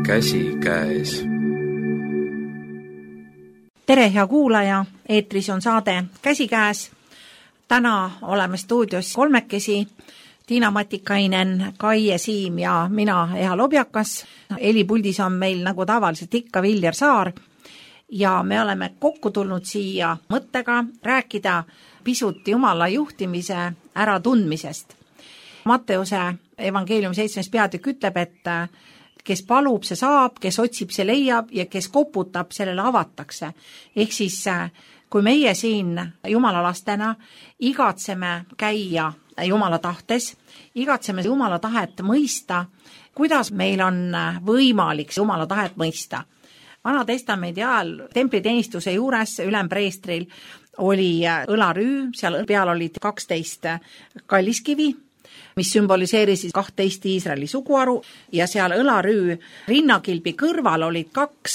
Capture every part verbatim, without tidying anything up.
Käsikäes. Tere, hea kuulaja, eetris on saade Käsikäes. Täna oleme stuudios kolmekesi, Tiina Matikainen, Kaie Siim ja mina, Eha Lobjakas. Helipuldis on meil nagu tavaliselt ikka Viljar Saar ja me oleme kokku tulnud siia mõttega rääkida pisut Jumala juhtimise äratundmisest. Matteuse evangeeliumi seitsmes peatükk ütleb, et kes palub, see saab, kes otsib, see leiab ja kes koputab, sellele avatakse. Ehk siis, kui meie siin Jumala lastena igatseme käia Jumala tahtes, igatseme Jumala tahet mõista, kuidas meil on võimalik Jumala tahet mõista. Vana testamendi ajal templiteenistuse juures ülempreestril oli õlarüü, seal peal olid kaksteist kalliskivi, mis sümboliseerisid kahtteist Iisraeli suguharu ja seal õlarüü rinnakilbi kõrval olid kaks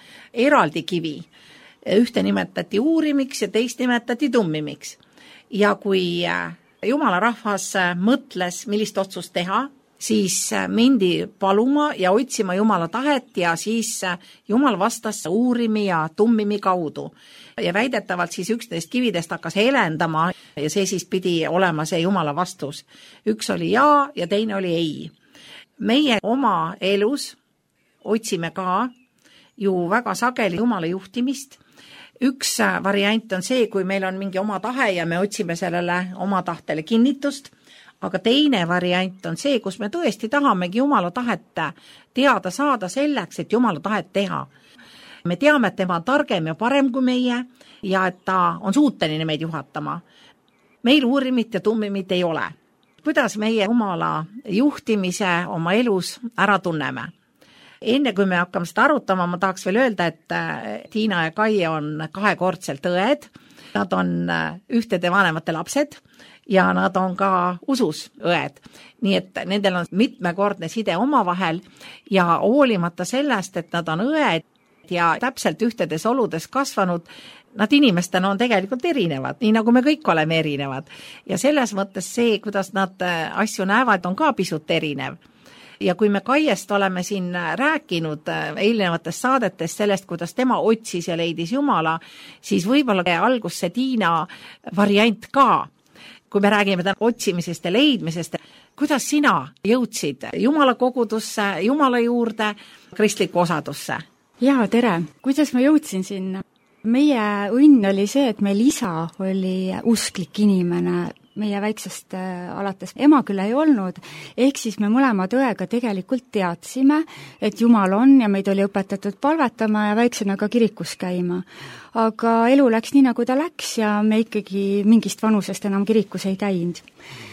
eraldi kivi. Ühte nimetati uurimiks ja teist nimetati tummimiks. Ja kui Jumala rahvas mõtles, millist otsust teha, siis mindi paluma ja otsima Jumala tahet ja siis Jumal vastas uurimi ja tummimi kaudu. Ja väidetavalt siis üks neist kividest hakkas helendama ja see siis pidi olema see Jumala vastus. Üks oli jaa ja teine oli ei. Meie oma elus otsime ka ju väga sageli Jumala juhtimist. Üks variant on see, kui meil on mingi oma tahe ja me otsime sellele oma tahtele kinnitust, aga teine variant on see, kus me tõesti tahamegi Jumala tahet teada saada selleks, et Jumala tahet teha. Me teame, et tema on targem ja parem kui meie ja et ta on suuteline meid juhatama. Meil uurimit ja tummimit ei ole. Kuidas meie Jumala juhtimise oma elus ära tunneme? Enne kui me hakkame seda arutama, ma tahaks veel öelda, et Tiina ja Kaie on kahekordselt õed. Nad on ühtede vanemate lapsed ja nad on ka usus õed. Nii et nendel on mitmekordne side omavahel ja hoolimata sellest, et nad on õed ja täpselt ühtedes oludes kasvanud, nad inimestena on tegelikult erinevad, nii nagu me kõik oleme erinevad. Ja selles mõttes see, kuidas nad asju näevad, on ka pisut erinev. Ja kui me Kaiest oleme siin rääkinud eelnevates saadetes sellest, kuidas tema otsis ja leidis Jumala, siis võib-olla algus see Tiina variant ka. Kui me räägime otsimisest ja leidmisest, kuidas sina jõudsid Jumala kogudusse, Jumala juurde, kristliku osadusse? Jaa, tere. Kuidas ma jõudsin sinna? Meie õnn oli see, et meil isa oli usklik inimene meie väiksest alates. Ema küll ei olnud, ehk siis me mõlemad õega tegelikult teadsime, et Jumal on ja meid oli õpetatud palvetama ja väiksena ka kirikus käima. Aga elu läks nii, nagu ta läks ja me ikkagi mingist vanusest enam kirikus ei käinud.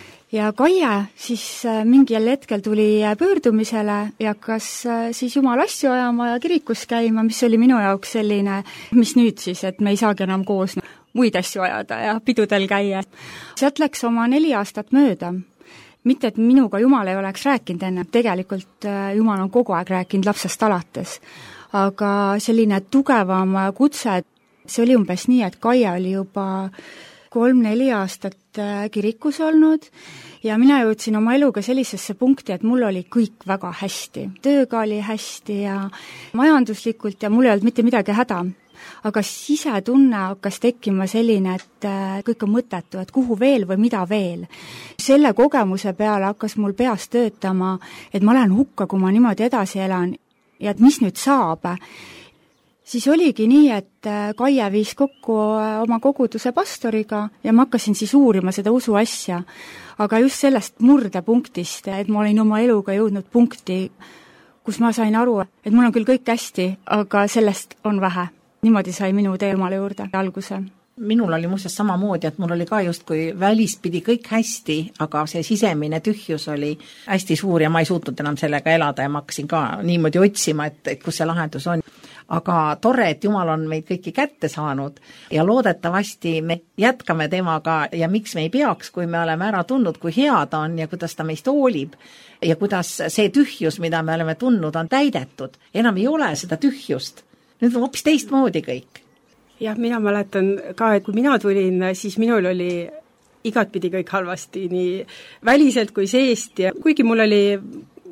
Ja Kaie siis mingil hetkel tuli pöördumisele ja hakkas siis Jumal asju ajama ja kirikus käima, mis oli minu jaoks selline, mis nüüd siis, et me ei saagi enam koos muid asju ajada ja pidudel käia. Sealt läks oma neli aastat mööda. Mitte, et minuga Jumal ei oleks rääkinud enne, tegelikult Jumal on kogu aeg rääkinud lapsest alates. Aga selline tugevam kutse, see oli umbes nii, et Kaie oli juba kolm-neli aastat kirikus olnud ja mina jõudsin oma eluga sellisesse punkti, et mul oli kõik väga hästi. Tööga oli hästi ja majanduslikult ja mul ei olnud mitte midagi häda. Aga sisetunne hakkas tekkima selline, et kõik on mõttetu, et kuhu veel või mida veel. Selle kogemuse peale hakkas mul peas töötama, et ma lähen hukka, kui ma niimoodi edasi elan ja et mis nüüd saab. Siis oligi nii, et Kaie viis kokku oma koguduse pastoriga ja ma hakkasin siis uurima seda usu asja. Aga just sellest murdepunktist, et ma olin oma eluga jõudnud punkti, kus ma sain aru, et mul on küll kõik hästi, aga sellest on vähe. Niimoodi sai minu tee Jumala juurde alguse. Minul oli muuseas samamoodi, et mul oli ka just kui välispidi kõik hästi, aga see sisemine tühjus oli hästi suur ja ma ei suutnud enam sellega elada ja ma hakkasin ka niimoodi otsima, et, et kus see lahendus on. Aga tore, et Jumal on meid kõiki kätte saanud ja loodetavasti me jätkame temaga ja miks me ei peaks, kui me oleme ära tundnud, kui hea ta on ja kuidas ta meist hoolib ja kuidas see tühjus, mida me oleme tundnud, on täidetud. Enam ei ole seda tühjust. Nüüd on hoopis teistmoodi kõik. Jah, mina mäletan ka, et kui mina tulin, siis minul oli igatpidi kõik halvasti, nii väliselt kui seest ja kuigi mul oli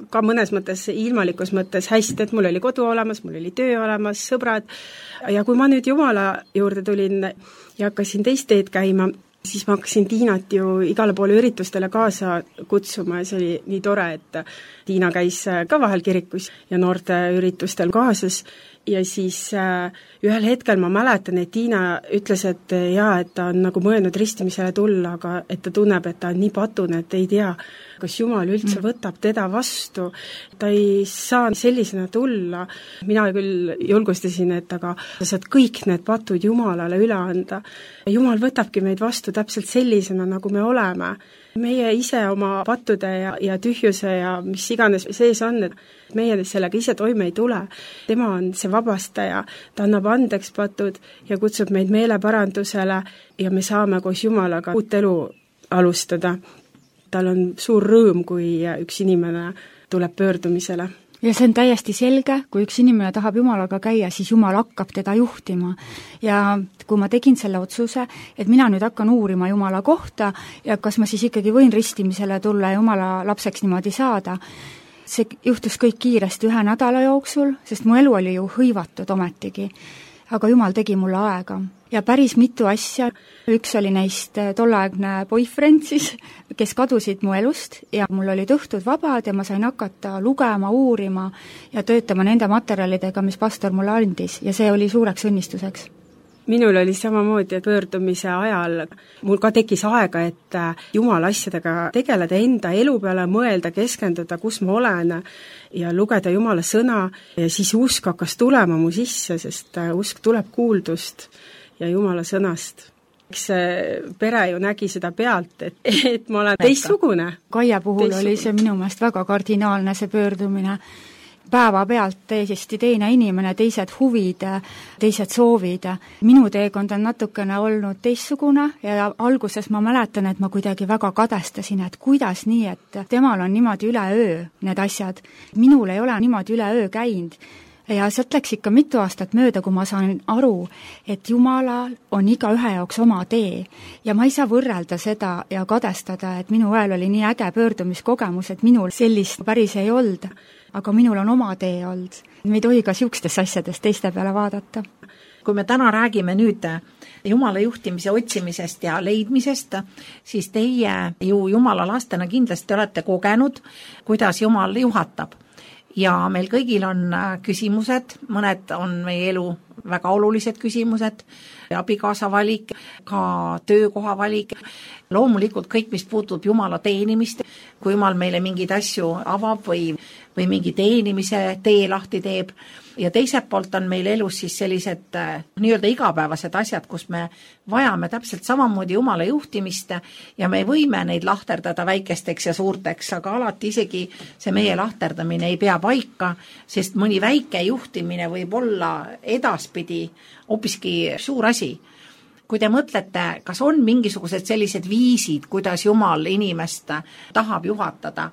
ka mõnes mõttes, ilmalikus mõttes hästi, et mul oli kodu olemas, mul oli töö olemas, sõbrad, ja kui ma nüüd Jumala juurde tulin ja hakkasin teist teed käima, siis ma hakkasin Tiinat ju igale poole üritustele kaasa kutsuma ja see oli nii tore, et Tiina käis ka vahel kirikus ja noorte üritustel kaasas ja siis äh, ühel hetkel ma mäletan, et Tiina ütles, et jaa, et ta on nagu mõelnud ristimisele tulla, aga et ta tunneb, et ta on nii patune, et ei tea, kas Jumal üldse võtab teda vastu. Ta ei saa sellisena tulla. Mina küll julgustasin, et aga sa saad kõik need patud Jumalale üle anda. Jumal võtabki meid vastu täpselt sellisena, nagu me oleme. Meie ise oma pattude ja, ja tühjuse ja mis iganes sees on, et meie sellega ise toime ei tule. Tema on see vabastaja, ta annab andeks patud ja kutsub meid meeleparandusele ja me saame koos Jumalaga uut elu alustada. Tal on suur rõõm, kui üks inimene tuleb pöördumisele. Ja see on täiesti selge, kui üks inimene tahab Jumalaga käia, siis Jumal hakkab teda juhtima. Ja kui ma tegin selle otsuse, et mina nüüd hakkan uurima Jumala kohta ja kas ma siis ikkagi võin ristimisele tulla ja Jumala lapseks niimoodi saada, see juhtus kõik kiiresti ühe nädala jooksul, sest mu elu oli ju hõivatud ometigi. Aga Jumal tegi mulle aega. Ja päris mitu asja, üks oli neist tolleaegne boyfriend siis, kes kadusid mu elust ja mul olid õhtud vabad ja ma sain hakata lugema, uurima ja töötama nende materjalidega, mis pastor mulle andis ja see oli suureks õnnistuseks. Minul oli samamoodi, et pöördumise ajal mul ka tekkis aega, et Jumala asjadega tegeleda, enda elu peale mõelda, keskenduda, kus ma olen ja lugeda Jumala sõna ja siis usk hakkas tulema mu sisse, sest usk tuleb kuuldust ja Jumala sõnast. Eks pere ju nägi seda pealt, et, et ma olen teistsugune. Kaia puhul teistsugune. Oli see minu meelest väga kardinaalne see pöördumine. Päeva pealt täiesti teine inimene, teised huvid, teised soovid. Minu teekond on natukene olnud teistsugune ja alguses ma mäletan, et ma kuidagi väga kadestasin, et kuidas nii, et temal on niimoodi üle öö need asjad. Minul ei ole niimoodi üle öö käinud. Ja sealt läks ikka mitu aastat mööda, kui ma saan aru, et Jumalal on iga ühe jaoks oma tee. Ja ma ei saa võrrelda seda ja kadestada, et minu ajal oli nii äge pöördumiskogemus, et minul sellist päris ei olnud. Aga minul on oma tee olnud. Me ei tohi ka siukstes asjades teiste peale vaadata. Kui me täna räägime nüüd Jumala juhtimise otsimisest ja leidmisest, siis teie ju Jumala lastena kindlasti olete kogenud, kuidas Jumal juhatab. Ja meil kõigil on küsimused, mõned on meie elu väga olulised küsimused, abikaasa valik, ka töökoha valik, loomulikult kõik, mis puutub Jumala teenimist, kui Jumal meile mingeid asju avab või, või mingi teenimise tee lahti teeb. Ja teiselt poolt on meil elus siis sellised nii-öelda igapäevased asjad, kus me vajame täpselt samamoodi Jumala juhtimist ja me võime neid lahterdada väikesteks ja suurteks, aga alati isegi see meie lahterdamine ei pea paika, sest mõni väike juhtimine võib olla edaspidi hoopiski suur asi. Kui te mõtlete, kas on mingisugused sellised viisid, kuidas Jumal inimest tahab juhatada,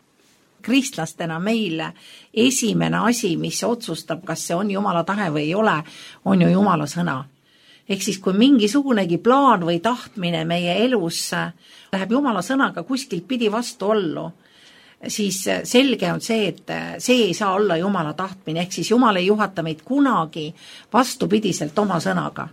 kristlastena meile esimene asi, mis otsustab, kas see on Jumala tahe või ei ole, on ju Jumala sõna. Ehk siis, kui mingisugunegi plaan või tahtmine meie elus läheb Jumala sõnaga kuskilt pidi vastu ollu, siis selge on see, et see ei saa olla Jumala tahtmine, ehk siis Jumal ei juhata meid kunagi vastupidiselt oma sõnaga.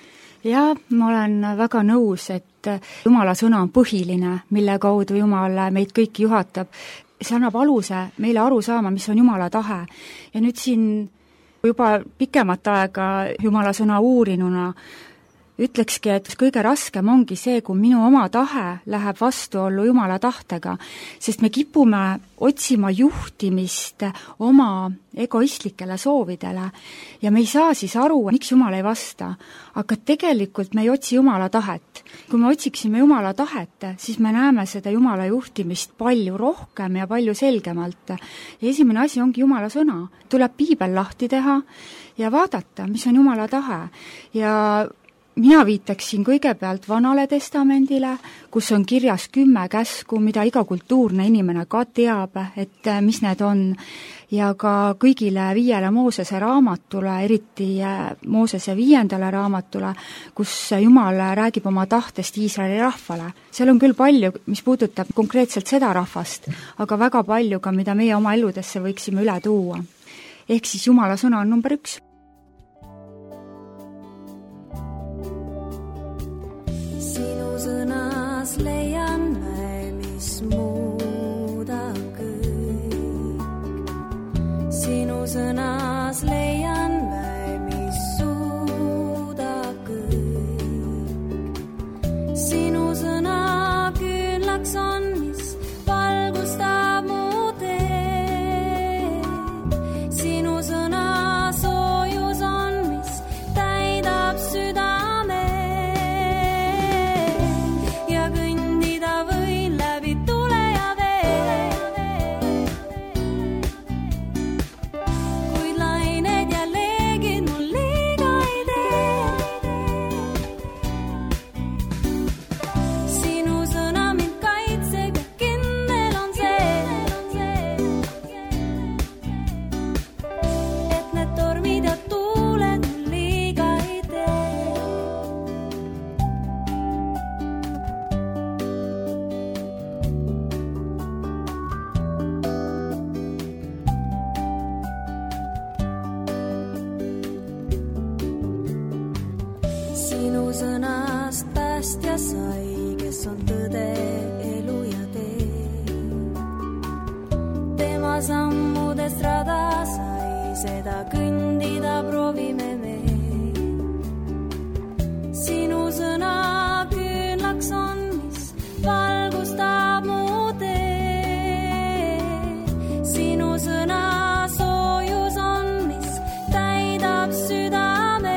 Ja ma olen väga nõus, et Jumala sõna on põhiline, mille kaudu Jumal meid kõiki juhatab. See annab aluse meile aru saama, mis on Jumala tahe. Ja nüüd siin juba pikemat aega Jumala sõna uurinuna ütlekski, et kõige raskem ongi see, kui minu oma tahe läheb vastuollu Jumala tahtega, sest me kipume otsima juhtimist oma egoistlikele soovidele ja me ei saa siis aru, miks Jumal ei vasta. Aga tegelikult me ei otsi Jumala tahet. Kui me otsiksime Jumala tahet, siis me näeme seda Jumala juhtimist palju rohkem ja palju selgemalt. Ja esimene asi ongi Jumala sõna. Tuleb piibel lahti teha ja vaadata, mis on Jumala tahe. Ja mina viitaksin kõigepealt Vanale Testamendile, kus on kirjas kümme käsku, mida iga kultuurne inimene ka teab, et mis need on, ja ka kõigile viiele Moosese raamatule, eriti Moosese viiendale raamatule, kus Jumal räägib oma tahtest Iisraeli rahvale. Seal on küll palju, mis puudutab konkreetselt seda rahvast, aga väga palju ka, mida meie oma eludesse võiksime üle tuua. Ehk siis Jumala sõna on number üks. Sõnas leian väe, mis muudab kõik. Sinu sõnas leian väe, mis suudab kõik. Sinu sõna küünlaks on, mis valgustab mu teed. Sinu sõna soojus on, mis täidab südame. Sinu sõnast päästja sai, kes on tõde, elu ja tee. Tema sammudest rada sai, seda kõndida proovime me. Sinu sõna küünlaks on, mis valgustab mu tee. Sinu sõna soojus on, mis täidab südame.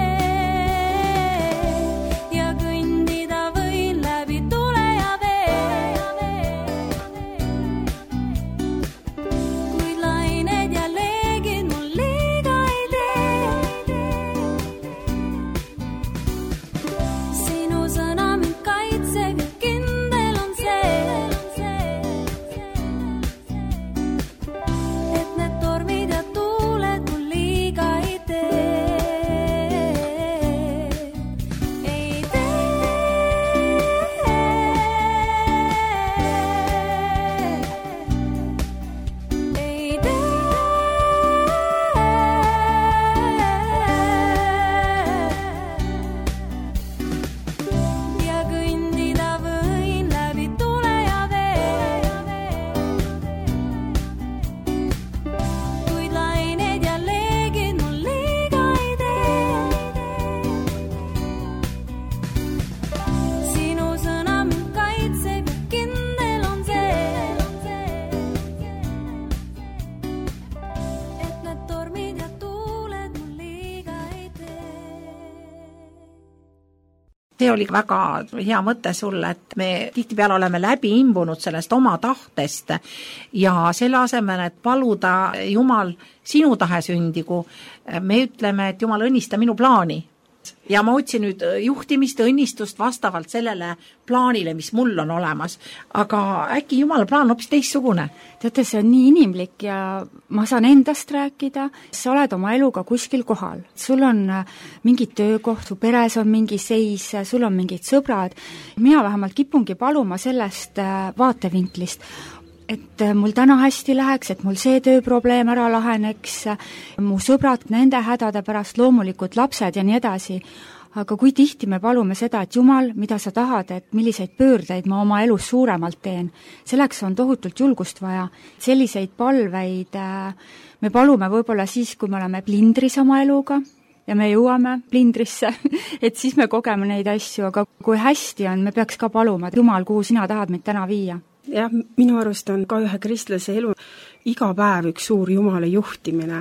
See oli väga hea mõte sulle, et me tihtipeale oleme läbi imbunud sellest oma tahtest ja selle asemel, et paluda Jumal sinu tahe sündigu, me ütleme, et Jumal õnnista minu plaani. Ja ma otsin nüüd juhtimist, õnnistust vastavalt sellele plaanile, mis mul on olemas. Aga äkki Jumala plaan hoopis teistsugune? Teate, see on nii inimlik ja ma saan endast rääkida. Sa oled oma eluga kuskil kohal. Sul on mingi töökoht, su peres on mingi seis, sul on mingid sõbrad. Mina vähemalt kipungi paluma sellest vaatevinklist, et mul täna hästi läheks, et mul see tööprobleem ära laheneks, mu sõbrad nende hädade pärast, loomulikult lapsed ja nii edasi. Aga kui tihti me palume seda, et Jumal, mida sa tahad, et milliseid pöördeid ma oma elus suuremalt teen, selleks on tohutult julgust vaja. Selliseid palveid me palume võib-olla siis, kui me oleme plindris oma eluga ja me jõuame plindrisse, et siis me kogeme neid asju, aga kui hästi on, me peaks ka paluma, et Jumal, kuhu sina tahad meid täna viia. Jah, minu arust on ka ühe kristlase elu iga päev üks suur Jumala juhtimine,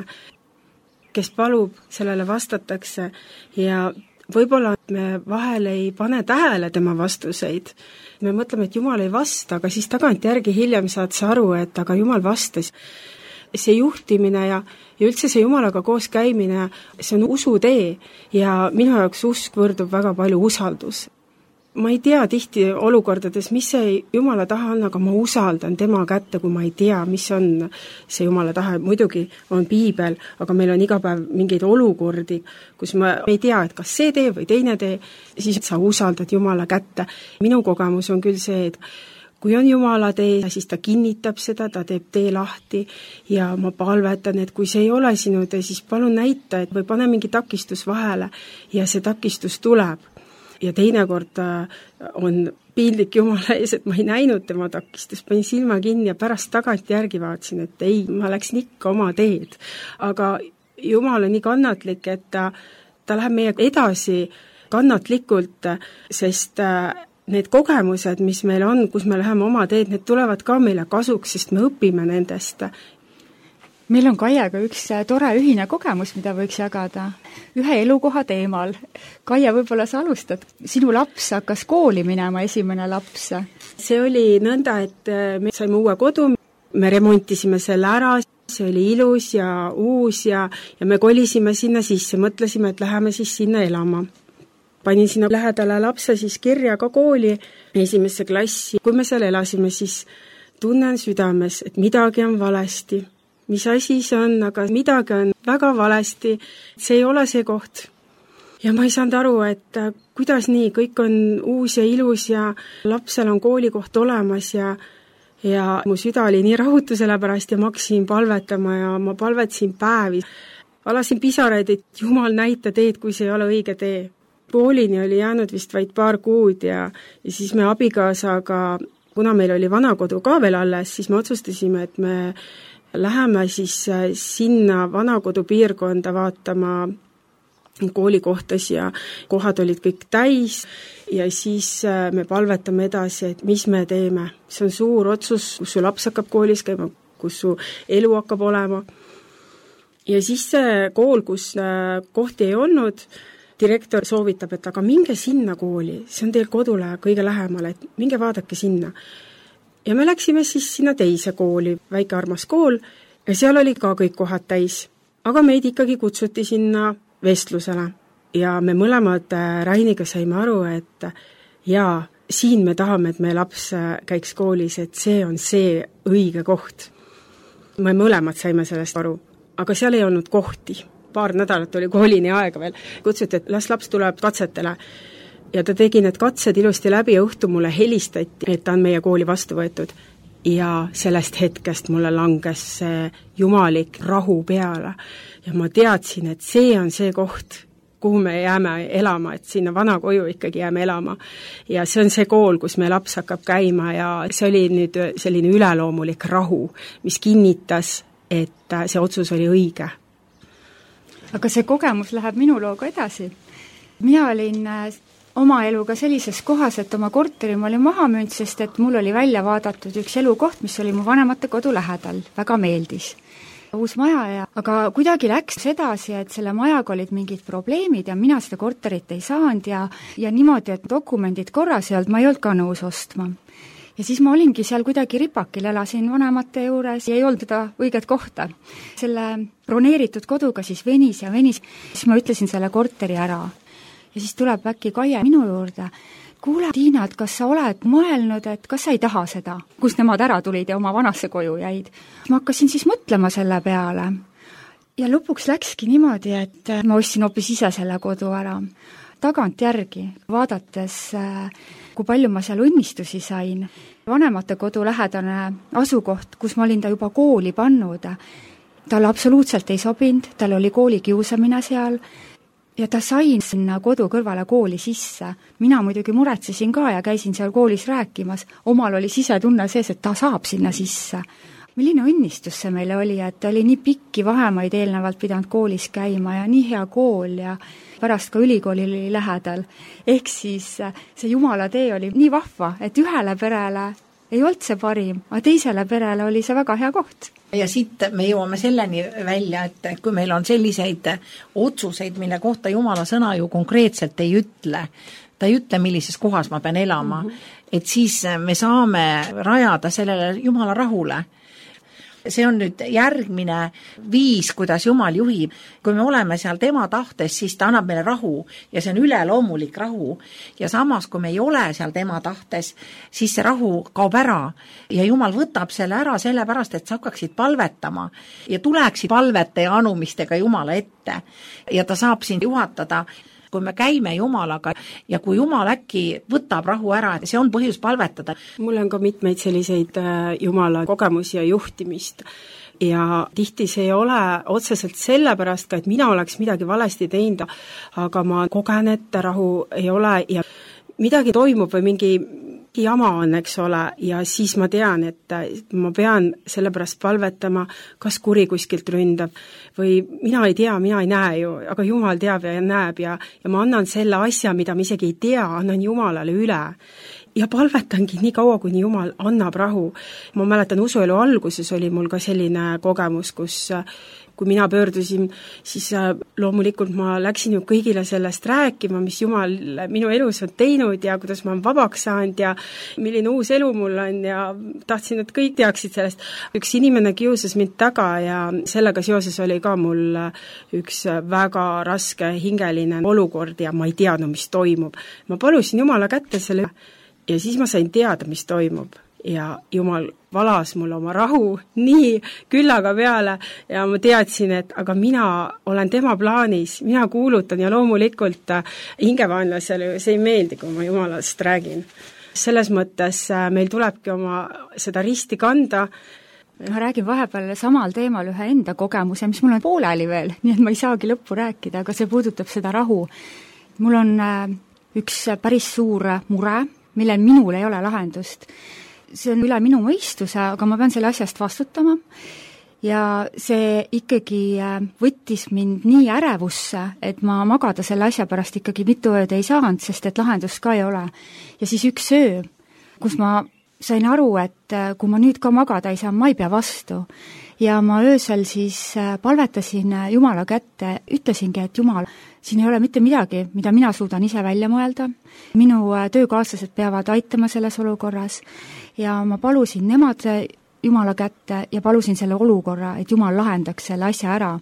kes palub, sellele vastatakse ja võib-olla me vahel ei pane tähele tema vastuseid. Me mõtleme, et Jumal ei vasta, aga siis tagantjärgi hiljem saad sa aru, et aga Jumal vastas. see juhtimine ja, ja üldse see Jumalaga koos käimine, see on usutee ja minu jaoks usk võrdub väga palju usaldus. Ma ei tea tihti olukordades, mis see Jumala tahe on, aga ma usaldan tema kätte, kui ma ei tea, mis on see Jumala tahe. Muidugi on piibel, aga meil on iga päev mingeid olukordi, kus ma ei tea, et kas see tee või teine tee, siis sa usaldad Jumala kätte. Minu kogemus on küll see, et kui on Jumala tee, siis ta kinnitab seda, ta teeb tee lahti ja ma palvetan, et kui see ei ole sinu tee, siis palun näita, et või pane mingi takistus vahele ja see takistus tuleb. Ja teinekord on piinlik Jumala ees, et ma ei näinud tema takistust, panin silma kinni ja pärast tagant järgi vaatasin, et ei, ma läksin ikka oma teed. Aga Jumal on nii kannatlik, et ta, ta läheb meie edasi kannatlikult, sest need kogemused, mis meil on, kus me läheme oma teed, need tulevad ka meile kasuks, sest me õpime nendest. Meil on Kaiega üks tore ühine kogemus, mida võiks jagada ühe elukoha teemal. Kaia, võib-olla sa alustad. Sinu laps hakkas kooli minema, esimene laps. See oli nõnda, et me saime uue kodu, me remontisime selle ära, see oli ilus ja uus ja, ja me kolisime sinna sisse, mõtlesime, et läheme siis sinna elama. Panin sinna lähedale lapse siis kirja ka kooli esimesse klassi. Kui me seal elasime, siis tunnen südames, et midagi on valesti. Mis asi see on, aga midagi on väga valesti, see ei ole see koht. Ja ma ei saanud aru, et kuidas nii, kõik on uus ja ilus ja lapsel on koolikoht olemas ja, ja mu süda oli nii rahutu selle pärast ja ma hakkasin palvetama ja ma palvetasin päevi. Alasin pisaraid, et Jumal näita teed, kui see ei ole õige tee. Koolini oli jäänud vist vaid paar kuud ja, ja siis me abikaasaga, kuna meil oli vanakodu ka veel alles, siis me otsustasime, et me läheme siis sinna vanakodu piirkonda vaatama koolikohtas ja kohad olid kõik täis ja siis me palvetame edasi, et mis me teeme. See on suur otsus, kus su laps hakkab koolis käima, kus su elu hakkab olema. Ja siis see kool, kus kohti ei olnud, direktor soovitab, et aga minge sinna kooli, see on teil kodule kõige lähemal, et minge vaadake sinna. Ja me läksime siis sinna teise kooli, väike armas kool, ja seal oli ka kõik kohad täis. Aga meid ikkagi kutsuti sinna vestlusele. Ja me mõlemad Rainiga saime aru, et jaa, siin me tahame, et meie laps käiks koolis, et see on see õige koht. Me mõlemad saime sellest aru, aga seal ei olnud kohti. Paar nädalat oli koolini aega veel. Kutsuti, et las laps tuleb katsetele. Ja ta tegi need katsed ilusti läbi ja õhtu mulle helistati, et ta on meie kooli vastu võetud. Ja sellest hetkest mulle langes see jumalik rahu peale. Ja ma teadsin, et see on see koht, kuhu me jääme elama, et sinna vana koju ikkagi jääme elama. Ja see on see kool, kus me laps hakkab käima ja see oli nüüd selline üleloomulik rahu, mis kinnitas, et see otsus oli õige. Aga see kogemus läheb minu looga edasi. Mina olin oma eluga sellises kohas, et oma korteri ma olin maha müünud, sest et mul oli välja vaadatud üks elukoht, mis oli mu vanemate kodu lähedal, väga meeldis. Uus maja ja, aga kuidagi läks edasi, et selle majaga olid mingid probleemid ja mina seda korterit ei saanud ja, ja niimoodi, et dokumendid korras ei olnud, ma ei olnud ka nõus ostma. Ja siis ma olingi seal kuidagi ripakil, elasin vanemate juures ja ei olnud seda õiget kohta. Selle broneeritud koduga siis venis ja venis, siis ma ütlesin selle korteri ära. Ja siis tuleb äkki Kaie minu juurde. Kuule, Tiina, et kas sa oled mõelnud, et kas sa ei taha seda, kus nemad ära tulid ja oma vanasse koju jäid. Ma hakkasin siis mõtlema selle peale. Ja lõpuks läkski niimoodi, et ma ostsin hoopis ise selle kodu ära. Tagant järgi, vaadates, kui palju ma seal õnnistusi sain. Vanemate kodu lähedane asukoht, kus ma olin ta juba kooli pannud. Tal absoluutselt ei sobinud, tal oli kooli kiusamine seal. Ja ta sain sinna kodu kõrvale kooli sisse. Mina muidugi muretsesin ka ja käisin seal koolis rääkimas. Omal oli sisetunne sees, et ta saab sinna sisse. Milline õnnistus see meile oli, et ta oli nii pikki vahemaid eelnevalt pidanud koolis käima ja nii hea kool ja pärast ka ülikooli oli lähedal. Ehk siis see Jumala tee oli nii vahva, et ühele perele ei olnud see parim, aga teisele perele oli see väga hea koht. Ja siit me jõuame selleni välja, et kui meil on selliseid otsuseid, mille kohta Jumala sõna ju konkreetselt ei ütle, ta ei ütle, millises kohas ma pean elama, mm-hmm. et siis me saame rajada sellele Jumala rahule. see on nüüd järgmine viis, kuidas Jumal juhib. Kui me oleme seal tema tahtes, siis ta annab meile rahu ja see on üleloomulik rahu. Ja samas, kui me ei ole seal tema tahtes, siis see rahu kaob ära ja Jumal võtab selle ära sellepärast, et sa hakkaksid palvetama ja tuleksid palvete ja anumistega Jumala ette ja ta saab sind juhatada. Kui me käime Jumalaga ja kui Jumal äkki võtab rahu ära, see on põhjus palvetada. Mul on ka mitmeid selliseid Jumala kogemusi ja juhtimist ja tihti see ei ole otseselt sellepärast ka, et mina oleks midagi valesti teinud, aga ma kogen, et rahu ei ole ja midagi toimub või mingi jama on, eks ole, ja siis ma tean, et ma pean sellepärast palvetama, kas kuri kuskilt ründab või mina ei tea, mina ei näe ju, aga Jumal teab ja näeb ja, ja ma annan selle asja, mida ma isegi ei tea, annan Jumalale üle. Ja palvetangi nii kaua, kuni Jumal annab rahu. Ma mäletan, usuelu alguses oli mul ka selline kogemus, kus kui mina pöördusin, siis loomulikult ma läksin ju kõigile sellest rääkima, mis Jumal minu elus on teinud ja kuidas ma olen vabaks saanud ja milline uus elu mul on ja tahtsin, et kõik teaksid sellest. Üks inimene kiusas mind taga ja sellega seoses oli ka mul üks väga raske hingeline olukord ja ma ei teadnud, mis toimub. Ma palusin Jumala kätte selle ja siis ma sain teada, mis toimub. Ja Jumal valas mul oma rahu nii küllaga peale ja ma teadsin, et aga mina olen tema plaanis, mina kuulutan ja loomulikult hingevaenlasele see ei meeldi, kui ma Jumalast räägin. Selles mõttes meil tulebki oma seda risti kanda. Ma räägin vahepeal samal teemal ühe enda kogemuse, mis mul on pooleli veel, nii et ma ei saagi lõppu rääkida, aga see puudutab seda rahu. Mul on üks päris suur mure, millel minul ei ole lahendust. See on üle minu mõistuse, aga ma pean selle asjast vastutama ja see ikkagi võttis mind nii ärevusse, et ma magada selle asja pärast ikkagi mitu ööd ei saanud, sest et lahendust ka ei ole. Ja siis üks öö, kus ma sain aru, et kui ma nüüd ka magada ei saa, ma ei pea vastu. Ja ma öösel siis palvetasin Jumala kätte, ütlesingi, et Jumal, siin ei ole mitte midagi, mida mina suudan ise välja mõelda. Minu töökaaslased peavad aitama selles olukorras ja ma palusin nemad Jumala kätte ja palusin selle olukorra, et Jumal lahendaks selle asja ära.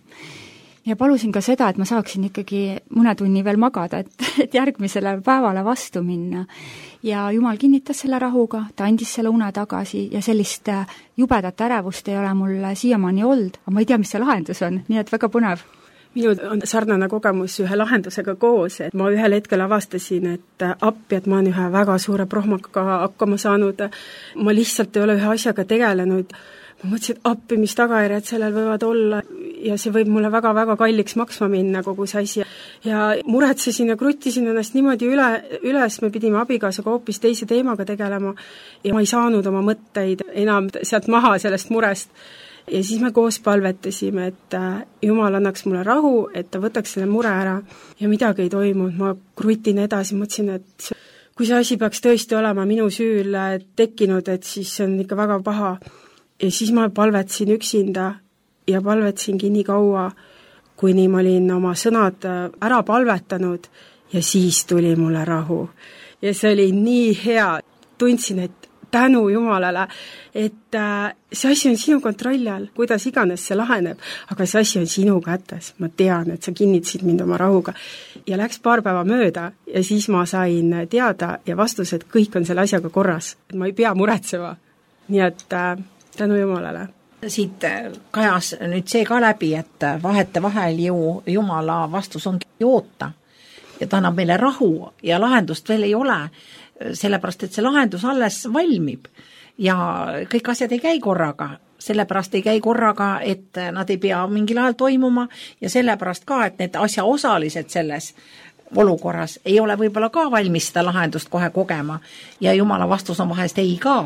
Ja palusin ka seda, et ma saaksin ikkagi mõne tunni veel magada, et, et järgmisele päevale vastu minna. Ja Jumal kinnitas selle rahuga, ta andis selle une tagasi ja sellist jubedat ärevust ei ole mul siiamaani olnud, aga ma ei tea, mis see lahendus on, nii et väga põnev. Minu on sarnane kogemus ühe lahendusega koos, et ma ühel hetkel avastasin, et appi, et ma olen ühe väga suure prohmakaga hakkama saanud, ma lihtsalt ei ole ühe asjaga tegelenud, ma mõtlesin, et appi, mis tagajärjed sellel võivad olla ja see võib mulle väga-väga kalliks maksma minna kogu see asi. Ja muretsesin ja kruttisin ennast niimoodi üle, üles, me pidime abikaasaga hoopis teise teemaga tegelema ja ma ei saanud oma mõtteid enam sealt maha sellest murest. Ja siis me koos palvetasime, et Jumal annaks mulle rahu, et ta võtaks selle mure ära ja midagi ei toimunud. Ma krutin edasi, mõtlesin, et kui see asi peaks tõesti olema minu süül tekkinud, et siis see on ikka väga paha. Ja siis ma palvetasin üksinda ja palvetasingi nii kaua, kuni ma olin oma sõnad ära palvetanud ja siis tuli mulle rahu. Ja see oli nii hea. Tundsin, et tänu Jumalale, et see asi on sinu kontrolli all, kuidas iganes see laheneb, aga see asi on sinu kätes. Ma tean, et sa kinnitasid mind oma rahuga. Ja läks paar päeva mööda ja siis ma sain teada ja vastus, et kõik on selle asjaga korras. Ma ei pea muretsema. Nii et tänu Jumalale. Siit kajas nüüd see ka läbi, et vahete vahel ju Jumala vastus ongi oota ja ta annab meile rahu ja lahendust veel ei ole, sellepärast, et see lahendus alles valmib ja kõik asjad ei käi korraga, sellepärast ei käi korraga, et nad ei pea mingil ajal toimuma ja sellepärast ka, et need asja osalised selles olukorras ei ole võib-olla ka valmis seda lahendust kohe kogema ja Jumala vastus on vahest ei ka.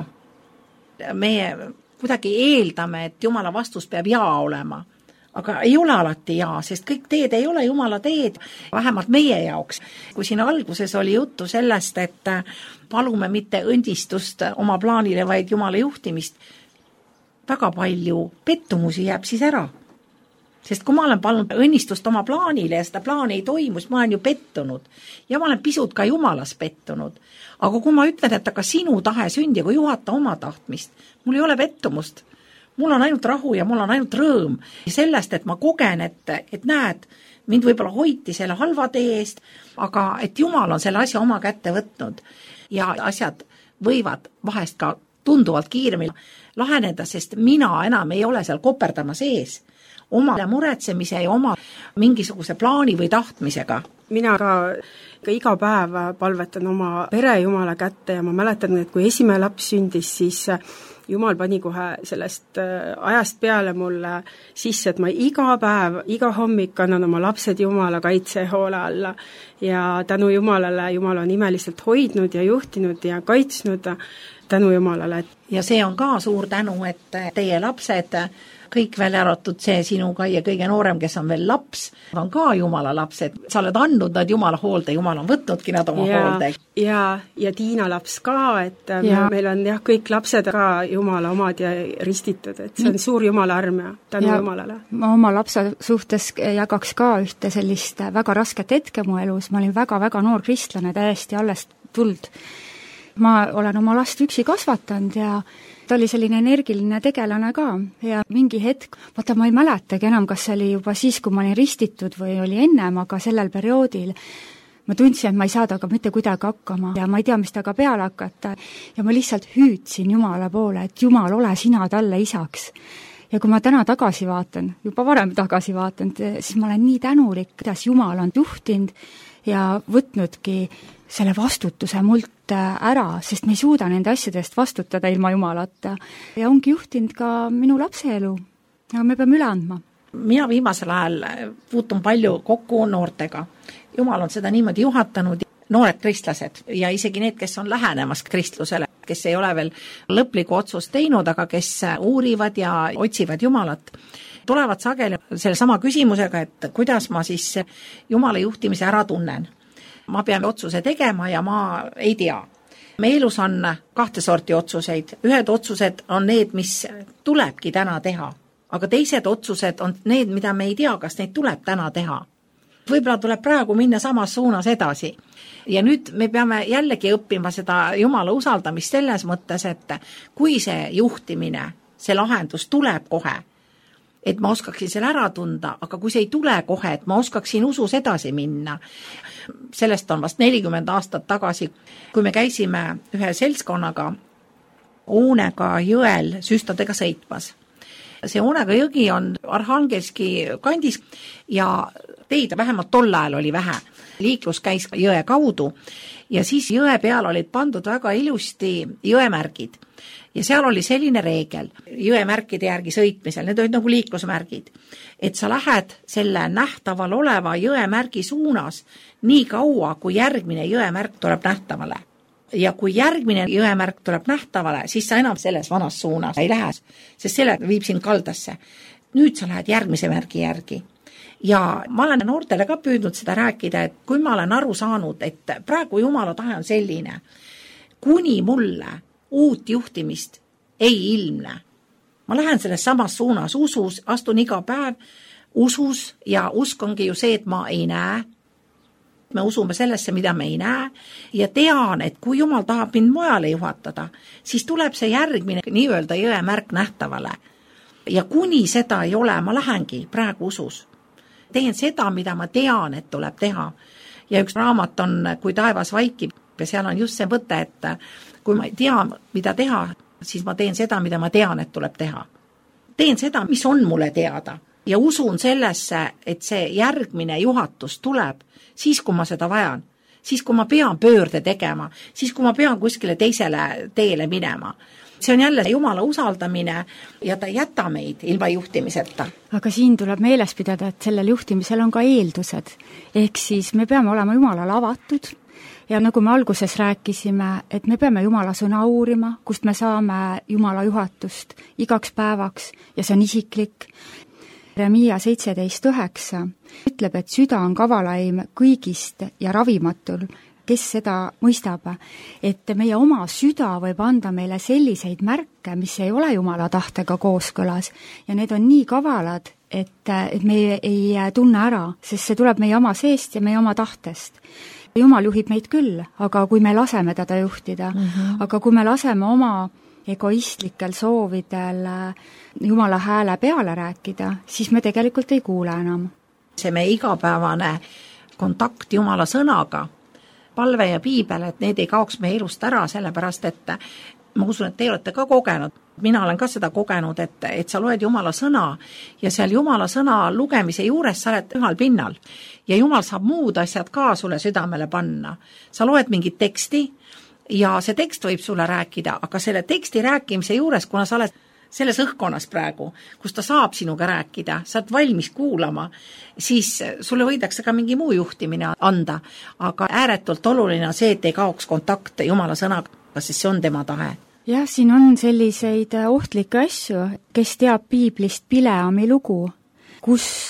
Meie kuidagi eeldame, et Jumala vastus peab jaa olema, aga ei ole alati jaa, sest kõik teed ei ole Jumala teed, vähemalt meie jaoks. Kui siin alguses oli juttu sellest, et palume mitte õndistust oma plaanile, vaid Jumala juhtimist, väga palju pettumusi jääb siis ära. Sest kui ma olen palunud õnnistust oma plaanile ja seda plaani ei toimu, siis ma olen ju pettunud. Ja ma olen pisut ka Jumalas pettunud. Aga kui ma ütlen, et aga sinu tahe sündi, kui juhata oma tahtmist, mul ei ole pettumust. mul on ainult rahu ja mul on ainult rõõm sellest, et ma kogen, et, et näed, mind võib-olla hoiti selle halva tee eest, aga et Jumal on selle asja oma kätte võtnud ja asjad võivad vahest ka tunduvalt kiiremini laheneda, sest mina enam ei ole seal koperdamas ees oma muretsemise ja oma mingisuguse plaani või tahtmisega. Mina ka, ka iga päev palvetan oma pere Jumala kätte ja ma mäletan, et kui esimene laps sündis, siis Jumal pani kohe sellest ajast peale mulle sisse, et ma iga päev, iga hommik annan oma lapsed Jumala kaitse ja hoole alla ja tänu Jumalale, Jumal on imeliselt hoidnud ja juhtinud ja kaitsnud tänu Jumalale. Ja see on ka suur tänu, et teie lapsed, kõik välja arvatud see sinu Kaie kõige noorem, kes on veel laps, on ka Jumala lapsed. Sa oled andnud nad Jumala hoolde, Jumal on võtnudki nad oma ja, hoolde. Ja, ja Tiina laps ka, et ja. meil on jah, kõik lapsed ka Jumala omad ja ristitud, et see on suur Jumala arm ja tänu ja Jumalale. Ma oma lapse suhtes jagaks ka ühte sellist väga rasket hetke mu elus, ma olin väga-väga noor kristlane, täiesti alles tuld. Ma olen oma last üksi kasvatanud ja ta oli selline energiline tegelane ka ja mingi hetk, vaata ma ei mäletagi enam, kas see oli juba siis, kui ma olin ristitud või oli ennem, aga sellel perioodil ma tundsin, et ma ei saa temaga mitte kuidagi hakkama ja ma ei tea, mis temaga peale hakata ja ma lihtsalt hüüdsin Jumala poole, et Jumal, ole sina talle isaks. Ja kui ma täna tagasi vaatan, juba varem tagasi vaatan, siis ma olen nii tänulik, kuidas Jumal on juhtinud ja võtnudki selle vastutuse mult ära, sest me ei suuda nende asjadest vastutada ilma Jumalata. Ja ongi juhtinud ka minu lapse elu ja me peame üle andma. Mina viimasel ajal puutun palju kokku noortega. Jumal on seda niimoodi juhatanud, noored kristlased ja isegi need, kes on lähenemas kristlusele, kes ei ole veel lõplikku otsust teinud, aga kes uurivad ja otsivad Jumalat, tulevad sageli selle sama küsimusega, et kuidas ma siis Jumala juhtimise ära tunnen. Ma pean otsuse tegema ja ma ei tea. Meie elus on kahte sorti otsuseid. Ühed otsused on need, mis tulebki täna teha, aga teised otsused on need, mida me ei tea, kas neid tuleb täna teha. Võib-olla tuleb praegu minna samas suunas edasi. Ja nüüd me peame jällegi õppima seda Jumala usaldamist selles mõttes, et kui see juhtimine, see lahendus tuleb kohe, et ma oskaksin selle ära tunda, aga kui see ei tule kohe, et ma oskaksin usus edasi minna. Sellest on vast nelikümmend aastat tagasi, kui me käisime ühe seltskonnaga Oonega jõel süstadega sõitmas. See Oonega jõgi on Arhangelski kandis ja teid vähemalt tol ajal oli vähe. Liiklus käis jõe kaudu ja siis jõe peal olid pandud väga ilusti jõemärgid. Ja seal oli selline reegel jõemärkide järgi sõitmisel, need olid nagu liiklusmärgid, et sa lähed selle nähtaval oleva jõemärgi suunas nii kaua, kui järgmine jõemärk tuleb nähtavale. Ja kui järgmine jõemärk tuleb nähtavale, siis sa enam selles vanas suunas ei lähe, sest selle viib sind kaldasse. Nüüd sa lähed järgmise märgi järgi. Ja ma olen noortele ka püüdnud seda rääkida, et kui ma olen aru saanud, et praegu Jumala tahe on selline, kuni mulle uut juhtimist ei ilmne. Ma lähen selles samas suunas usus, astun iga päev usus ja usk ongi ju see, et ma ei näe. Me usume sellesse, mida me ei näe ja tean, et kui Jumal tahab mind mujale juhatada, siis tuleb see järgmine nii-öelda jõemärk nähtavale. Ja kuni seda ei ole, ma lähengi praegu usus. Teen seda, mida ma tean, et tuleb teha. Ja üks raamat on Kui taevas vaikib ja seal on just see mõte, et kui ma ei tea, mida teha, siis ma teen seda, mida ma tean, et tuleb teha. Teen seda, mis on mulle teada ja usun sellesse, et see järgmine juhatus tuleb siis, kui ma seda vajan, siis, kui ma pean pöörde tegema, siis, kui ma pean kuskile teisele teele minema. See on jälle Jumala usaldamine ja ta ei jäta meid ilma juhtimiseta. Aga siin tuleb meeles pidada, et sellel juhtimisel on ka eeldused. Ehk siis me peame olema Jumalale avatud ja nagu me alguses rääkisime, et me peame Jumala sõna uurima, kust me saame Jumala juhatust igaks päevaks ja see on isiklik. Jeremiia seitseteist üheksa ütleb, et süda on kavalaim kõigist ja ravimatul, kes seda mõistab, et meie oma süda võib anda meile selliseid märke, mis ei ole Jumala tahtega kooskõlas ja need on nii kavalad, et, et me ei tunne ära, sest see tuleb meie oma seest ja meie oma tahtest. Jumal juhib meid küll, aga kui me laseme teda juhtida, mm-hmm. aga kui me laseme oma egoistlikel soovidel Jumala hääle peale rääkida, siis me tegelikult ei kuule enam. See meie igapäevane kontakt Jumala sõnaga, palve ja piibel, et need ei kaoks meie elust ära, sellepärast et ma usun, et te olete ka kogenud, mina olen ka seda kogenud, et, et sa loed Jumala sõna ja seal Jumala sõna lugemise juures sa oled ühal pinnal ja Jumal saab muud asjad ka sulle südamele panna. Sa loed mingit teksti ja see tekst võib sulle rääkida, aga selle teksti rääkimise juures, kuna sa oled selles õhkkonnas praegu, kus ta saab sinuga rääkida, sa oled valmis kuulama, siis sulle võidakse ka mingi muu juhtimine anda, aga ääretult oluline on see, et ei kaoks kontakt Jumala sõnaga, sest see on tema tahe. Jah, siin on selliseid ohtlikke asju, kes teab piiblist Bileami lugu, kus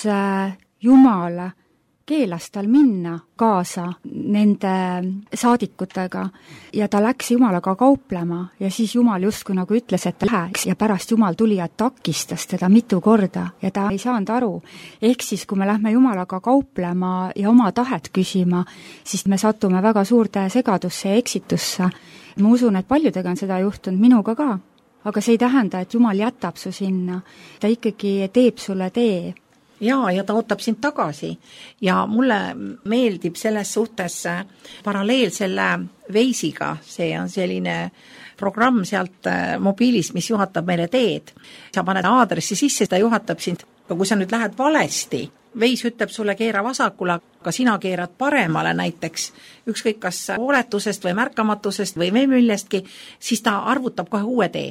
Jumal keelas tal minna kaasa nende saadikutega ja ta läks Jumalaga kauplema ja siis Jumal justkui nagu ütles, et ta läheks ja pärast Jumal tuli ja takistas teda mitu korda ja ta ei saanud aru. Ehk siis, kui me lähme Jumalaga kauplema ja oma tahet küsima, siis me satume väga suurde segadusse ja eksitusse. Ma usun, et paljudega on seda juhtunud, minuga ka. Aga see ei tähenda, et Jumal jätab su sinna. Ta ikkagi teeb sulle tee. Jaa, ja ta ootab sind tagasi ja mulle meeldib selles suhtes paralleel selle Waze'iga, see on selline programm sealt mobiilis, mis juhatab meile teed. Sa paned aadressi sisse, ta juhatab sind, aga kui sa nüüd lähed valesti, Waze ütleb sulle keera vasakule, aga sina keerad paremale näiteks, ükskõik kas hooletusest või märkamatusest või millestki, siis ta arvutab kohe uue tee.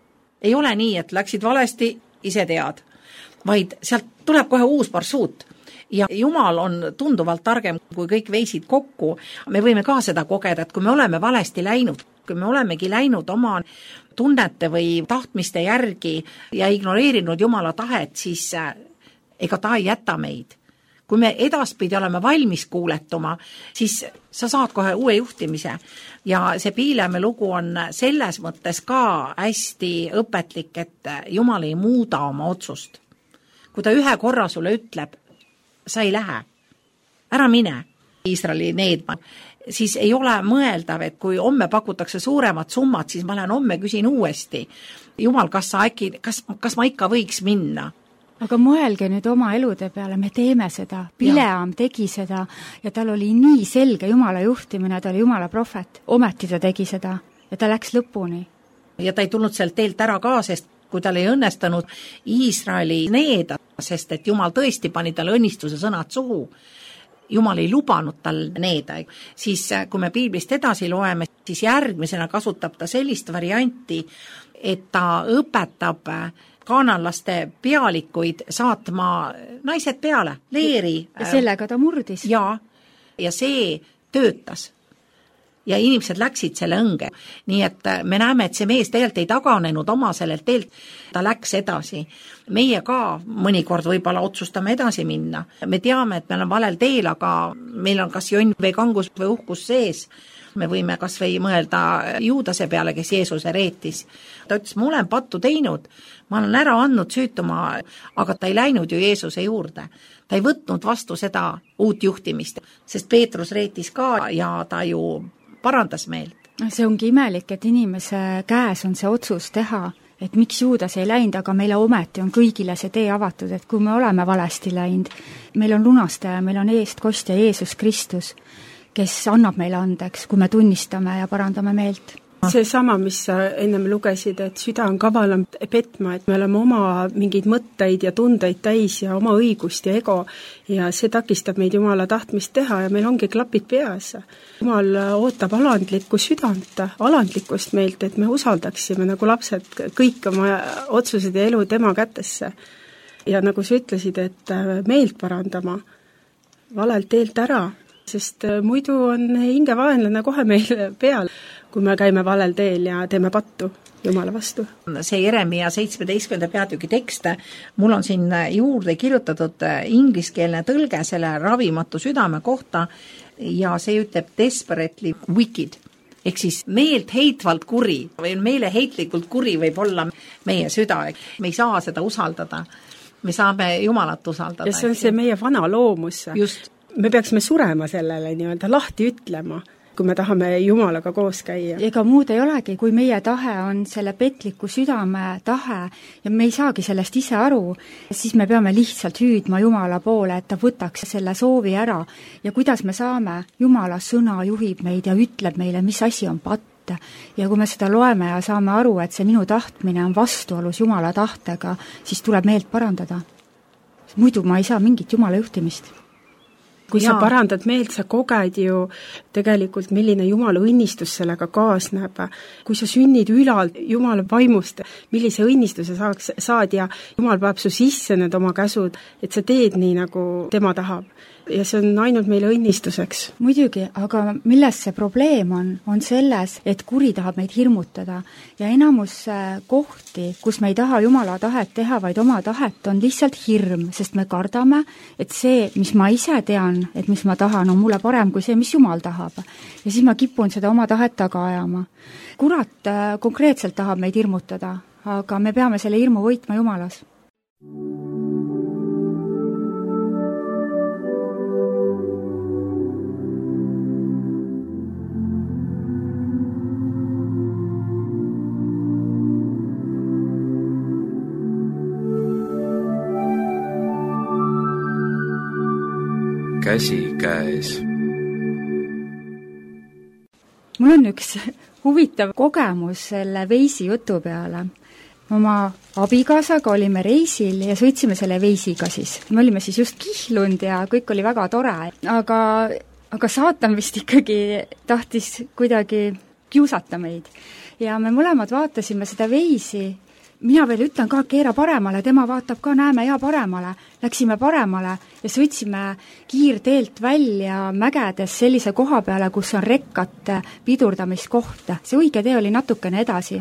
Ei ole nii, et läksid valesti, ise tead, vaid sealt tuleb kohe uus maršruut ja Jumal on tunduvalt targem kui kõik Waze'id kokku. Me võime ka seda kogeda, et kui me oleme valesti läinud, kui me olemegi läinud oma tunnete või tahtmiste järgi ja ignoreerinud Jumala tahet, siis ega ta ei jäta meid. Kui me edaspidi oleme valmis kuuletuma, siis sa saad kohe uue juhtimise ja see Bileami lugu on selles mõttes ka hästi õpetlik, et Jumal ei muuda oma otsust. Kui ta ühe korra sulle ütleb, sa ei lähe, ära mine Iisraeli needma, siis ei ole mõeldav, et kui homme pakutakse suuremat summat, siis ma lähen homme küsin uuesti. Jumal, kas, sa äkki, kas, kas ma ikka võiks minna? Aga mõelge nüüd oma elude peale, me teeme seda, Bileam ja. tegi seda ja tal oli nii selge Jumala juhtimine, ta oli Jumala prohvet, ometi ta tegi seda ja ta läks lõpuni. Ja ta ei tulnud sealt teelt ära ka, sest kui tal ei õnnestunud Iisraeli needa, sest et Jumal tõesti pani tal õnnistuse sõnad suhu, Jumal ei lubanud tal needa, siis kui me piiblist edasi loeme, siis järgmisena kasutab ta sellist varianti, et ta õpetab kaananlaste pealikuid saatma naised peale, leeri. Ja sellega ta murdis. Ja, ja see töötas. Ja inimesed läksid selle õnge. Nii et me näeme, et see mees tegelikult ei taganenud oma sellelt teelt, ta läks edasi. Meie ka mõnikord võib-olla otsustame edasi minna. Me teame, et meil on valel teel, aga meil on kas jonn või kangus või uhkus sees. Me võime kas või mõelda Juudase peale, kes Jeesuse reetis. Ta ütles, ma olen pattu teinud, ma olen ära andnud süütuma, aga ta ei läinud ju Jeesuse juurde. Ta ei võtnud vastu seda uut juhtimist, sest Peetrus reetis ka ja ta ju parandas meelt. See ongi imelik, et inimese käes on see otsus teha, et miks Juudas ei läinud, aga meile ometi on kõigile see tee avatud, et kui me oleme valesti läinud, meil on lunastaja, meil on eestkostja Jeesus Kristus, kes annab meile andeks, kui me tunnistame ja parandame meelt. See sama, mis sa ennem lugesid, et süda on kavalam petma, et me oleme oma mingeid mõtteid ja tundeid täis ja oma õigust ja ego ja see takistab meid Jumala tahtmist teha ja meil ongi klapid peas. Jumal ootab alandlikku südant, alandlikkust meilt, et me usaldaksime nagu lapsed kõik oma otsused ja elu tema kätesse. Ja nagu sa ütlesid, et meelt parandama, valelt teelt ära, sest muidu on hingevaenlane kohe meil peal, kui me käime valel teel ja teeme pattu Jumala vastu. See Jeremia seitsmeteistkümnenda peatüki tekst, mul on siin juurde kirjutatud ingliskeelne tõlge selle ravimatu südame kohta ja see ütleb desperately wicked, ehk siis meelt heitvalt kuri või meile heitlikult kuri võib olla meie süda, me ei saa seda usaldada, me saame Jumalat usaldada. Ja see on see meie vana loomus. Just. Me peaksime surema sellele nii-öelda lahti ütlema, kui me tahame Jumalaga koos käia. ega muud ei olegi, kui meie tahe on selle petliku südame tahe ja me ei saagi sellest ise aru, siis me peame lihtsalt hüüdma Jumala poole, et ta võtaks selle soovi ära. Ja kuidas me saame? Jumala sõna juhib meid ja ütleb meile, mis asi on patt. Ja kui me seda loeme ja saame aru, et see minu tahtmine on vastuolus Jumala tahtega, siis tuleb meelt parandada. Muidu ma ei saa mingit Jumala juhtimist. Kui ja. sa parandad meelt, sa koged ju tegelikult, milline Jumala õnnistus sellega kaasneb. Kui sa sünnid ülalt Jumala vaimust, millise õnnistuse saaks, saad ja Jumal peab su sisse need oma käsud, et sa teed nii, nagu tema tahab. Ja see on ainult meile õnnistuseks. Muidugi, aga milles see probleem on, on selles, et kuri tahab meid hirmutada. Ja enamus kohti, kus me ei taha Jumala tahet teha, vaid oma tahet, on lihtsalt hirm, sest me kardame, et see, mis ma ise tean, et mis ma tahan, on mulle parem kui see, mis Jumal tahab. Ja siis ma kipun seda oma tahet taga ajama. Kurat konkreetselt tahab meid hirmutada, aga me peame selle hirmu võitma Jumalas. Käsi käes. Mul on üks huvitav kogemus selle veisi jutu peale. Oma abikaasaga olime reisil ja sõitsime selle veisiga siis. Me olime siis just kihlund ja kõik oli väga tore. Aga, aga saatan vist ikkagi tahtis kuidagi kiusata meid. Ja me mõlemad vaatasime seda veisi. Mina veel ütlen ka, keera paremale, tema vaatab ka, näeme ja paremale. Läksime paremale ja sõitsime kiirteelt välja mägedes sellise koha peale, kus on rekkat pidurdamiskoht. See õige tee oli natukene edasi.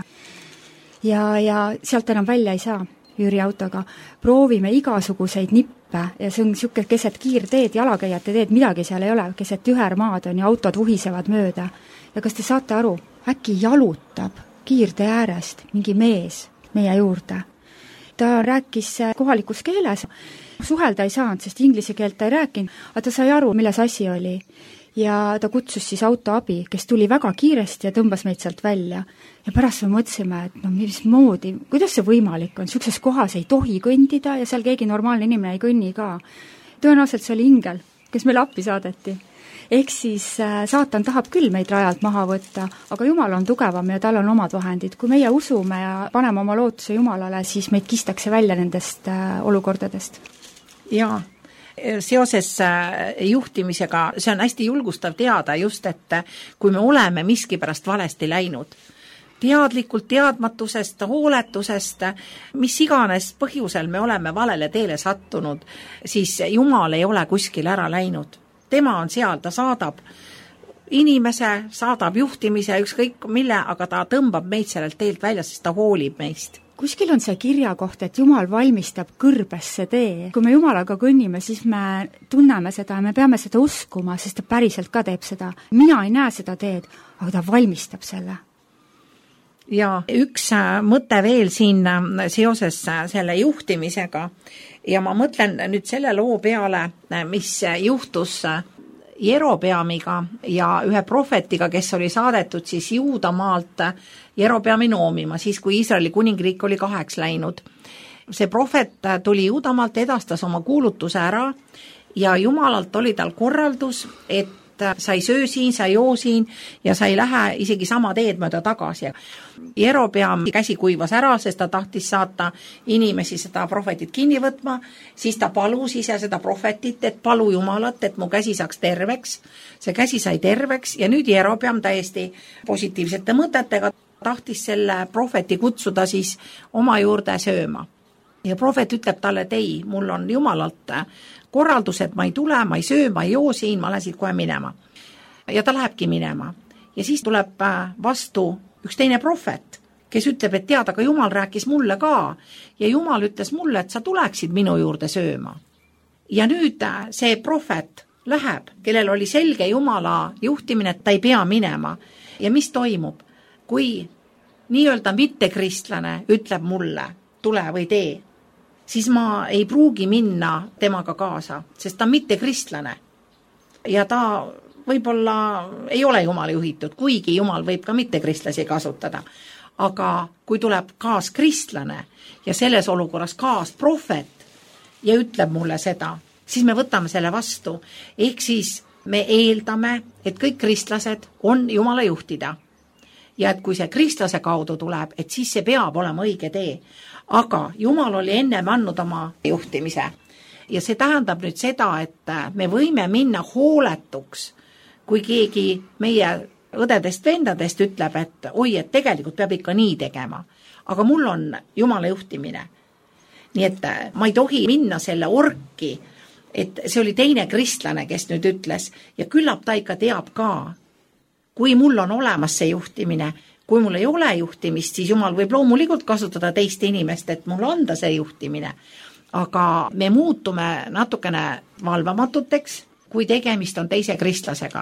Ja, ja sealt enam välja ei saa üüriautoga. Proovime igasuguseid nippe ja see on niisugune keset kiirteed, jalakäijate teed, midagi seal ei ole, keset ühermaad on ja autod vuhisevad mööda. Ja kas te saate aru, äkki jalutab kiirtee äärest mingi mees meie juurde. Ta rääkis kohalikus keeles, suhelda ei saanud, sest inglise keelt ta ei rääkinud, aga ta sai aru, milles asi oli. Ja ta kutsus siis autoabi, kes tuli väga kiiresti ja tõmbas meid sealt välja. Ja pärast me mõtlesime, et no mis moodi, kuidas see võimalik on, niisuguses kohas ei tohi kõndida ja seal keegi normaalne inimene ei kõnni ka. Tõenäoliselt see oli ingel, kes meile appi saadeti. Ehk siis saatan tahab küll meid rajalt maha võtta, aga Jumal on tugevam ja tal on omad vahendid. Kui meie usume ja paneme oma lootuse Jumalale, siis meid kistakse välja nendest olukordadest. Jaa, seoses juhtimisega, see on hästi julgustav teada just, et kui me oleme miski pärast valesti läinud, teadlikult teadmatusest, hooletusest, mis iganes põhjusel me oleme valele teele sattunud, siis Jumal ei ole kuskil ära läinud. Tema on seal, ta saadab inimese, saadab juhtimise, ükskõik mille, aga ta tõmbab meid sellelt teelt välja, sest ta hoolib meist. Kuskil on see kirja koht, et Jumal valmistab kõrbesse tee. Kui me Jumalaga kõnnime, siis me tunneme seda ja me peame seda uskuma, sest ta päriselt ka teeb seda. Mina ei näe seda teed, aga ta valmistab selle. Ja üks mõte veel siin seoses selle juhtimisega ja ma mõtlen nüüd selle loo peale, mis juhtus Jerobeamiga ja ühe profetiga, kes oli saadetud siis Juudamaalt Jerobeami noomima, siis kui Iisraeli kuningriik oli kaheks läinud. See profet tuli Juudamaalt, edastas oma kuulutuse ära ja Jumalalt oli tal korraldus, et sa ei söö siin, sa ei joo siin ja sa ei lähe isegi sama teed mööda tagasi. Jerobeam käsi kuivas ära, sest ta tahtis saata inimesi seda profetit kinni võtma, siis ta palus ise seda profetit, et palu Jumalat, et mu käsi saaks terveks. See käsi sai terveks ja nüüd Jerobeam täiesti positiivsete mõtetega tahtis selle profeti kutsuda siis oma juurde sööma. Ja profet ütleb talle, et ei, mul on Jumalalt korraldus, et ma ei tule, ma ei söö, ma ei joo siin, ma lähen siit kohe minema. Ja ta lähebki minema. Ja siis tuleb vastu üks teine profet, kes ütleb, et tead, aga Jumal rääkis mulle ka. Ja Jumal ütles mulle, et sa tuleksid minu juurde sööma. Ja nüüd see profet läheb, kellel oli selge Jumala juhtimine, et ta ei pea minema. Ja mis toimub? Kui nii-öelda mittekristlane ütleb mulle, tule või tee, siis ma ei pruugi minna temaga kaasa, sest ta on mitte kristlane. Ja ta võib-olla ei ole Jumala juhitud, kuigi Jumal võib ka mitte kristlasi kasutada. Aga kui tuleb kaaskristlane ja selles olukorras kaasprohvet ja ütleb mulle seda, siis me võtame selle vastu. Ehk siis me eeldame, et kõik kristlased on Jumala juhtida. Ja et kui see kristlase kaudu tuleb, et siis see peab olema õige tee. Aga Jumal oli ennem andnud oma juhtimise. Ja see tähendab nüüd seda, et me võime minna hooletuks, kui keegi meie õdedest-vendadest ütleb, et oi, et tegelikult peab ikka nii tegema. Aga mul on Jumala juhtimine. Nii et ma ei tohi minna selle orki, et see oli teine kristlane, kes nüüd ütles, ja küllap ta ikka teab ka, kui mul on olemas see juhtimine, kui mul ei ole juhtimist, siis Jumal võib loomulikult kasutada teist inimest, et mul anda see juhtimine. Aga me muutume natukene valvamatuteks, kui tegemist on teise kristlasega.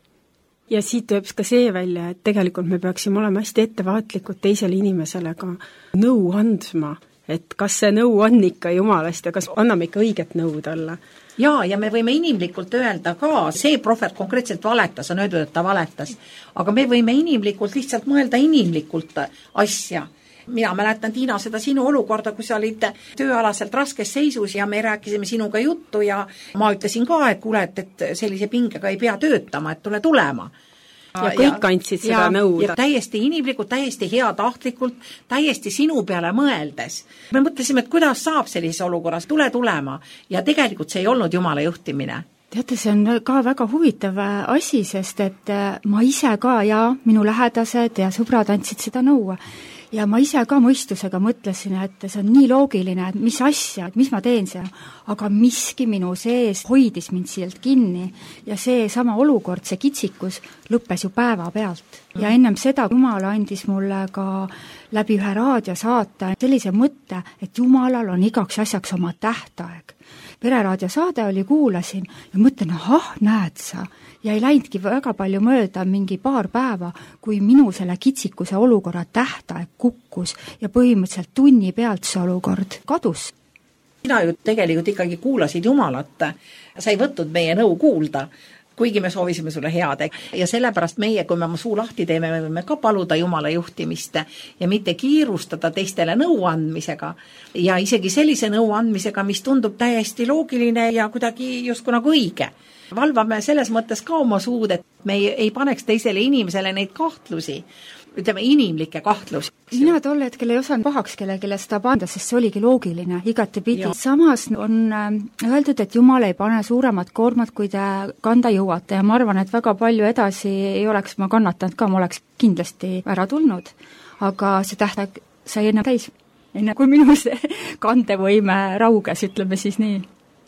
Ja siit tuleb ka see välja, et tegelikult me peaksime olema hästi ettevaatlikud teisele inimesele ka nõu andma, et kas see nõu on ikka Jumalast ja kas anname ikka õiget nõu talle. Jaa, ja me võime inimlikult öelda ka, see prohvet konkreetselt valetas, on öeldud, et ta valetas, aga me võime inimlikult lihtsalt mõelda inimlikult asja. Mina mäletan, Tiina, seda sinu olukorda, kui sa olid tööalaselt raskes seisus ja me rääkisime sinuga juttu ja ma ütlesin ka, et kuule, et, et sellise pingega ei pea töötama, et tule tulema. Ja kõik andsid seda nõuda. Ja täiesti inimlikult, täiesti heatahtlikult, täiesti sinu peale mõeldes. Me mõtlesime, et kuidas saab sellises olukorras, tule tulema. Ja tegelikult see ei olnud Jumala juhtimine. Teate, see on ka väga huvitav asi, sest et ma ise ka ja minu lähedased ja sõbrad andsid seda nõua. Ja ma ise ka mõistusega mõtlesin, et see on nii loogiline, et mis asja, et mis ma teen seal, aga miski minu sees hoidis mind sielt kinni ja see sama olukord, see kitsikus lõppes ju päeva pealt. Ja ennem seda Jumal andis mulle ka läbi ühe raadiosaate sellise mõtte, et Jumalal on igaks asjaks oma tähtaeg. Pereraadiosaade oli, kuulasin ja mõtlen, ahah, näed sa, ja ei läinudki väga palju mööda mingi paar päeva, kui minu selle kitsikuse olukorra tähtaeg kukkus ja põhimõtteliselt tunni pealt see olukord kadus. Sina ju tegelikult ikkagi kuulasid Jumalat, sa ei võtnud meie nõu kuulda, kuigi me soovisime sulle head. Ja sellepärast meie, kui me oma suu lahti teeme, me võime ka paluda Jumala juhtimist ja mitte kiirustada teistele nõu andmisega. Ja isegi sellise nõu andmisega, mis tundub täiesti loogiline ja kuidagi justkui nagu õige. Valvame selles mõttes ka oma suud, et me ei, ei paneks teisele inimesele neid kahtlusi, ütleme inimlikke kahtlusi. Mina tol hetkel ei osanud pahaks kellelegi seda panda, sest see oligi loogiline, igatepidi. Samas on öeldud, et Jumal ei pane suuremat koormat, kui te kanda jõuate ja ma arvan, et väga palju edasi ei oleks ma kannatanud ka, ma oleks kindlasti ära tulnud, aga see tähtaeg sai enne täis, enne kui minu see kandevõime rauges, ütleme siis nii.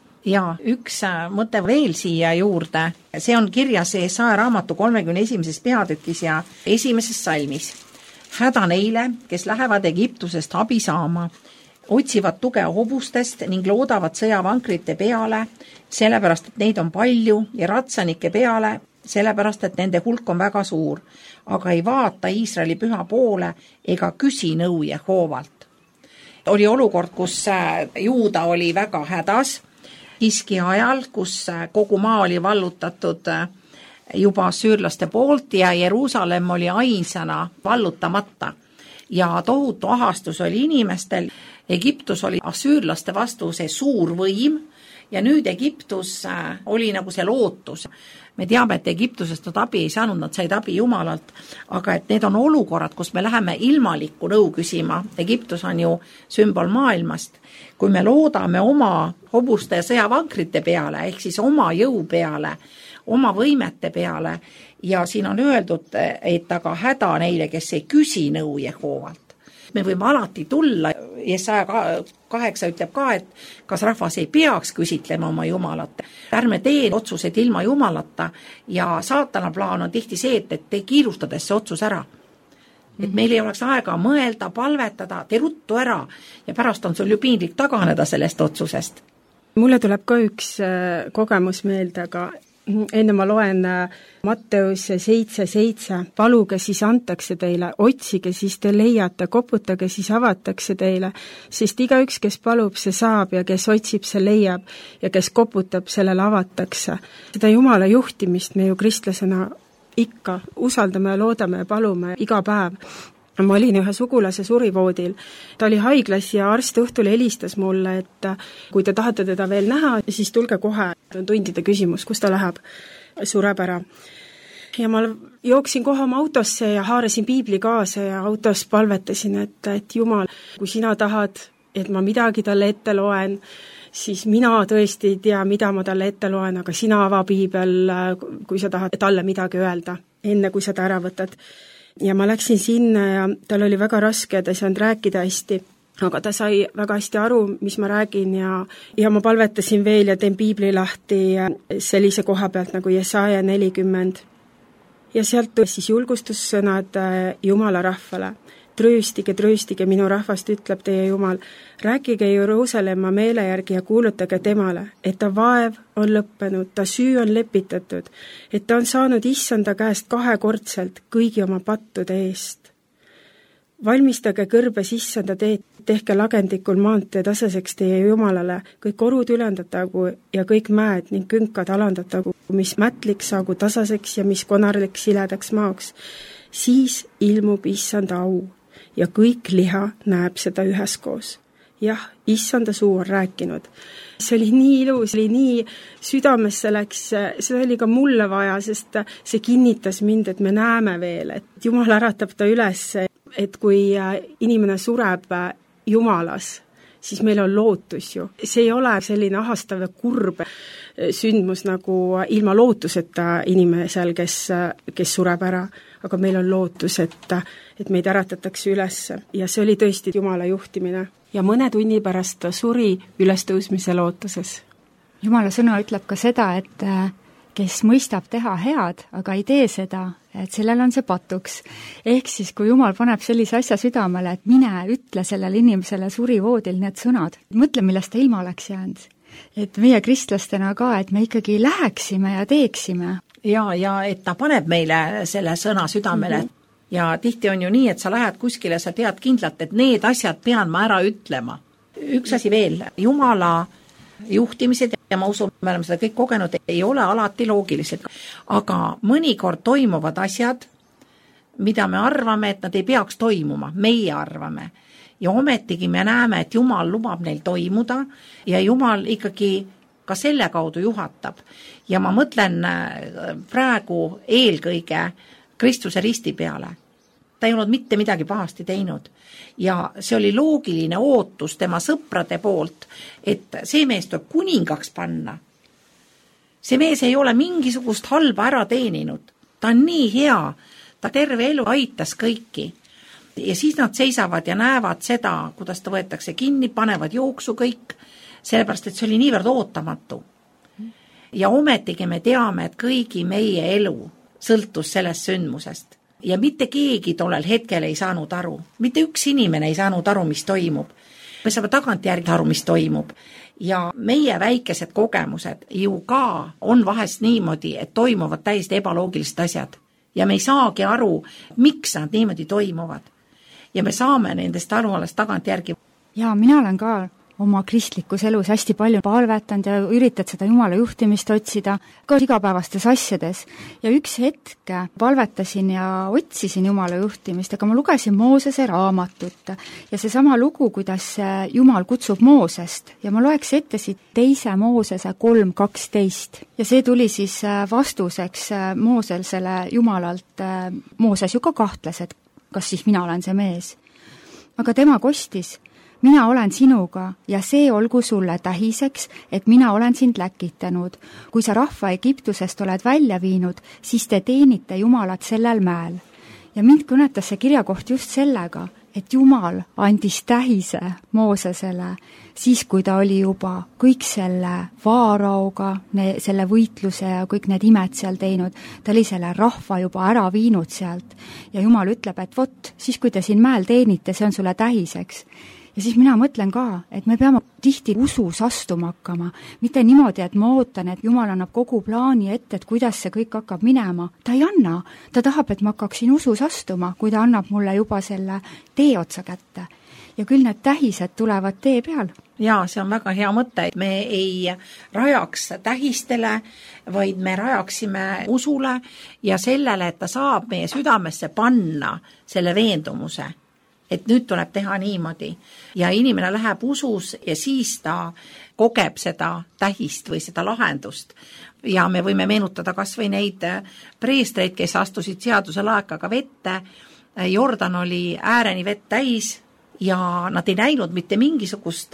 Ja üks mõte veel siia juurde, see on kirjas Jesaja raamatu kolmekümne esimeses peatükis ja esimeses salmis. Häda neile, kes lähevad Egiptusest abi saama, otsivad tuge hobustest ning loodavad sõjavankrite peale, sellepärast, et neid on palju ja ratsanike peale, sellepärast, et nende hulk on väga suur, aga ei vaata Iisraeli püha poole ega küsi nõu Jehoovalt. Oli olukord, kus Juuda oli väga hädas, Hiski ajal, kus kogu maa oli vallutatud juba süürlaste poolt ja Jeruusalemm oli ainsana vallutamata ja tohutu ahastus oli inimestel. Egiptus oli süürlaste vastu see suur võim ja nüüd Egiptus oli nagu see lootus. Me teame, et Egiptusest nad abi ei saanud, nad said abi Jumalalt, aga et need on olukorrad, kus me läheme ilmalikku nõu küsima. Egiptus on ju sümbol maailmast. Kui me loodame oma hobuste ja sõjavankrite peale, ehk siis oma jõu peale, oma võimete peale ja siin on öeldud, et aga häda neile, kes ei küsi nõu Jehoovalt. Me võime alati tulla, Jesaja kaheksa ütleb ka, et kas rahvas ei peaks küsitlema oma Jumalat. Ärme tee otsused ilma Jumalata ja saatana plaan on tihti see, et te kiirustades see otsus ära. Et meil ei oleks aega mõelda, palvetada, te ruttu ära ja pärast on sul ju piinlik taganeda sellest otsusest. Mulle tuleb ka üks kogemus meelde, aga enne ma loen Matteus seitse seitse, paluge, siis antakse teile, otsige, siis te leiate, koputage, siis avatakse teile, sest igaüks, kes palub, see saab ja kes otsib, see leiab ja kes koputab, sellele avatakse. Seda Jumala juhtimist me ju kristlasena ikka usaldame ja loodame ja palume iga päev. Ma olin ühe sugulase surivoodil, ta oli haiglas ja arst õhtul helistas mulle, et kui te tahate teda veel näha, siis tulge kohe, on tundide küsimus, kus ta läheb, sureb ära. Ja ma jooksin kohe oma autosse ja haarasin piibli kaasa ja autos palvetasin, et, et Jumal, kui sina tahad, et ma midagi talle ette loen, siis mina tõesti ei tea, mida ma talle ette loen, aga sina ava piibel, kui sa tahad talle midagi öelda, enne kui sa ta ära võtad. Ja ma läksin sinna ja tal oli väga raske, ta ei saanud rääkida hästi, aga ta sai väga hästi aru, mis ma räägin ja, ja ma palvetasin veel ja teen piibli lahti sellise koha pealt nagu Jesaja nelikümmend. Ja sealt tuli siis julgustussõnad Jumala rahvale. Trööstige, trööstige, minu rahvast, ütleb teie Jumal. Rääkige Jeruusalemma meele järgi ja kuulutage temale, et ta vaev on lõppenud, ta süü on lepitatud, et ta on saanud issanda käest kahekordselt kõigi oma pattude eest. Valmistage kõrbes issanda teed, tehke lagendikul maantee tasaseks teie Jumalale, kõik orud ülendatagu ja kõik mäed ning künkad alandatagu, mis mätlik saagu tasaseks ja mis konarlik siledaks maaks. Siis ilmub issanda au ja kõik liha näeb seda üheskoos. Jah, issanda suu on rääkinud. See oli nii ilus, oli nii südamesse läks, see oli ka mulle vaja, sest see kinnitas mind, et me näeme veel, et Jumal äratab ta üles, et kui inimene sureb Jumalas, siis meil on lootus ju. See ei ole selline ahastav ja kurb sündmus nagu ilma lootuseta inimesel, kes, kes sureb ära, aga meil on lootus, et, et meid äratatakse üles ja see oli tõesti Jumala juhtimine. Ja mõne tunni pärast ta suri ülestõusmise lootuses. Jumala sõna ütleb ka seda, et kes mõistab teha head, aga ei tee seda, et sellel on see patuks. Ehk siis, kui Jumal paneb sellise asja südamele, et mine ütle sellele inimesele surivoodil need sõnad, mõtle, millest ta ilma oleks jäänud. Et meie kristlastena ka, et me ikkagi läheksime ja teeksime. Ja, ja et ta paneb meile selle sõna südamele. Mm-hmm. Ja tihti on ju nii, et sa lähed kuskile, sa tead kindlalt, et need asjad pean ma ära ütlema. Üks asi veel, Jumala juhtimised, ja ma usun, me oleme seda kõik kogenud, ei ole alati loogilised. Aga mõnikord toimuvad asjad, mida me arvame, et nad ei peaks toimuma, meie arvame. Ja ometigi me näeme, et Jumal lubab neil toimuda ja Jumal ikkagi ka selle kaudu juhatab. Ja ma mõtlen praegu eelkõige Kristuse risti peale. Ta ei olnud mitte midagi pahasti teinud. Ja see oli loogiline ootus tema sõprade poolt, et see mees tuleb kuningaks panna. See mees ei ole mingisugust halba ära teeninud. Ta on nii hea, ta terve elu aitas kõiki. Ja siis nad seisavad ja näevad seda, kuidas ta võetakse kinni, panevad jooksu kõik, sellepärast, et see oli niivõrd ootamatu. Ja ometigi me teame, et kõigi meie elu sõltus sellest sündmusest. Ja mitte keegi tollel hetkel ei saanud aru. Mitte üks inimene ei saanud aru, mis toimub. Me saame tagantjärgi aru, mis toimub. Ja meie väikesed kogemused ju ka on vahest niimoodi, et toimuvad täiesti ebaloogilised asjad. Ja me ei saagi aru, miks nad niimoodi toimuvad. Ja me saame nendest aru alles tagantjärgi. Ja mina olen ka oma kristlikus elus hästi palju palvetanud ja üritad seda Jumala juhtimist otsida ka igapäevastes asjades. Ja üks hetk palvetasin ja otsisin Jumala juhtimist, aga ma lugesin Moosese raamatut ja seesama lugu, kuidas Jumal kutsub Moosest ja ma loeks ette siit teise Moosese kolm kaksteist. Ja see tuli siis vastuseks Mooselsele Jumalalt. Mooses ju ka kahtles, et kas siis mina olen see mees. Aga tema kostis: mina olen sinuga ja see olgu sulle tähiseks, et mina olen sind läkitanud. Kui sa rahva Egiptusest oled välja viinud, siis te teenite Jumalat sellel mäel. Ja mind kõnetas see kirjakoht just sellega, et Jumal andis tähise Moosesele, siis kui ta oli juba kõik selle Vaaraoga, selle võitluse ja kõik need imed seal teinud, ta oli selle rahva juba ära viinud sealt. Ja Jumal ütleb, et vot, siis kui te siin mäel teenite, see on sulle tähiseks. ja siis mina mõtlen ka, et me peame tihti usus astuma hakkama, mitte niimoodi, et ma ootan, et Jumal annab kogu plaani ette, et kuidas see kõik hakkab minema. Ta ei anna, ta tahab, et ma hakkaksin usus astuma, kui ta annab mulle juba selle tee otsa kätte. Ja küll need tähised tulevad tee peal. Jaa, see on väga hea mõte, et me ei rajaks tähistele, vaid me rajaksime usule ja sellele, et ta saab meie südamesse panna selle veendumuse, et nüüd tuleb teha niimoodi. Ja inimene läheb usus ja siis ta kogeb seda tähist või seda lahendust. Ja me võime meenutada kas või neid preestreid, kes astusid seaduse laekaga vette. Jordan oli ääreni vett täis ja nad ei näinud mitte mingisugust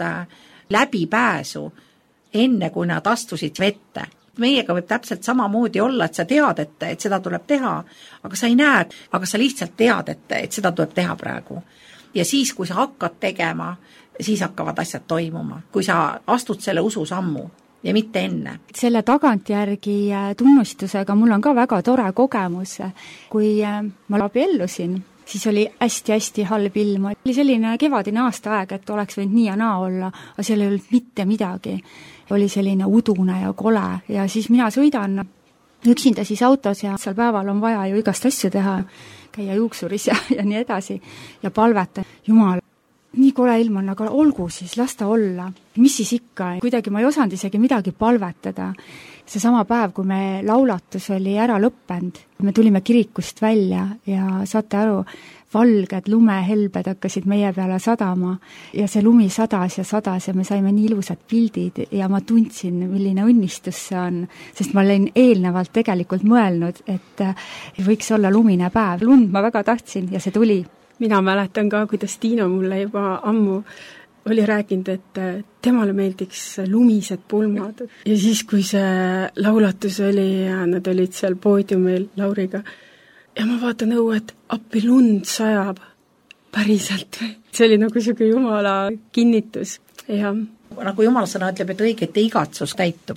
läbipääsu enne, kui nad astusid vette. Meiega võib täpselt samamoodi olla, et sa tead, et, et seda tuleb teha, aga sa ei näe, aga sa lihtsalt tead, et, et seda tuleb teha praegu. Ja siis, kui sa hakkad tegema, siis hakkavad asjad toimuma, kui sa astud selle usu sammu ja mitte enne. Selle tagantjärgi tunnustusega mul on ka väga tore kogemus, kui ma abiellusin, siis oli hästi-hästi halb ilm. Oli selline kevadine aastaaeg, et oleks võinud nii ja naa olla, aga seal ei olnud mitte midagi. Oli selline udune ja kole ja siis mina sõidan üksinda siis autos ja seal päeval on vaja ju igast asju teha, käia juuksuris ja, ja nii edasi ja palveta. Jumal, nii kole ilm on, aga olgu siis, las ta olla. Mis siis ikka? Kuidagi ma ei osanud isegi midagi palvetada. See sama päev, kui me laulatus oli ära lõppend, me tulime kirikust välja ja saate aru, valged lumehelbed hakkasid meie peale sadama ja see lumi sadas ja sadas ja me saime nii ilusad pildid ja ma tundsin, milline õnnistus see on, sest ma olin eelnevalt tegelikult mõelnud, et võiks olla lumine päev. Lund ma väga tahtsin ja see tuli. Mina mäletan ka, kuidas Tiina mulle juba ammu oli rääkinud, et temale meeldiks lumised pulmad. Ja siis, kui see laulatus oli ja nad olid seal poodiumil Lauriga, ja ma vaatan õue, et appi lund sajab päriselt. See oli nagu selline Jumala kinnitus. Ja nagu Jumala sõna ütleb, et õigete igatsus täitub.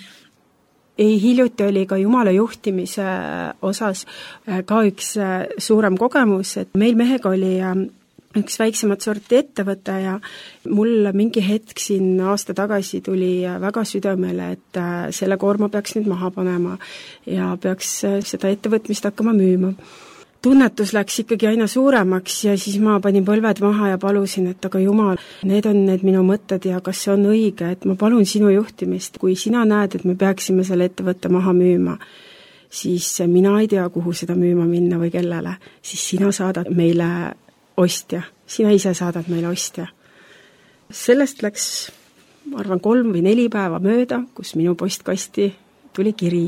Ei, hiljuti oli ka Jumala juhtimise osas ka üks suurem kogemus, et meil mehega oli üks väiksemat sorti ettevõte ja mul mingi hetk siin aasta tagasi tuli väga südamele, et selle koorma peaks nüüd maha panema ja peaks seda ettevõtmist hakkama müüma. Tunnetus läks ikkagi aina suuremaks ja siis ma panin põlved maha ja palusin, et aga Jumal, need on need minu mõtted ja kas see on õige, et ma palun sinu juhtimist. Kui sina näed, et me peaksime selle ettevõtte maha müüma, siis mina ei tea, kuhu seda müüma minna või kellele, siis sina saadad meile ostja. Sina ise saadad meile ostja. Sellest läks, ma arvan, kolm või neli päeva mööda, kus minu postkasti tuli kiri,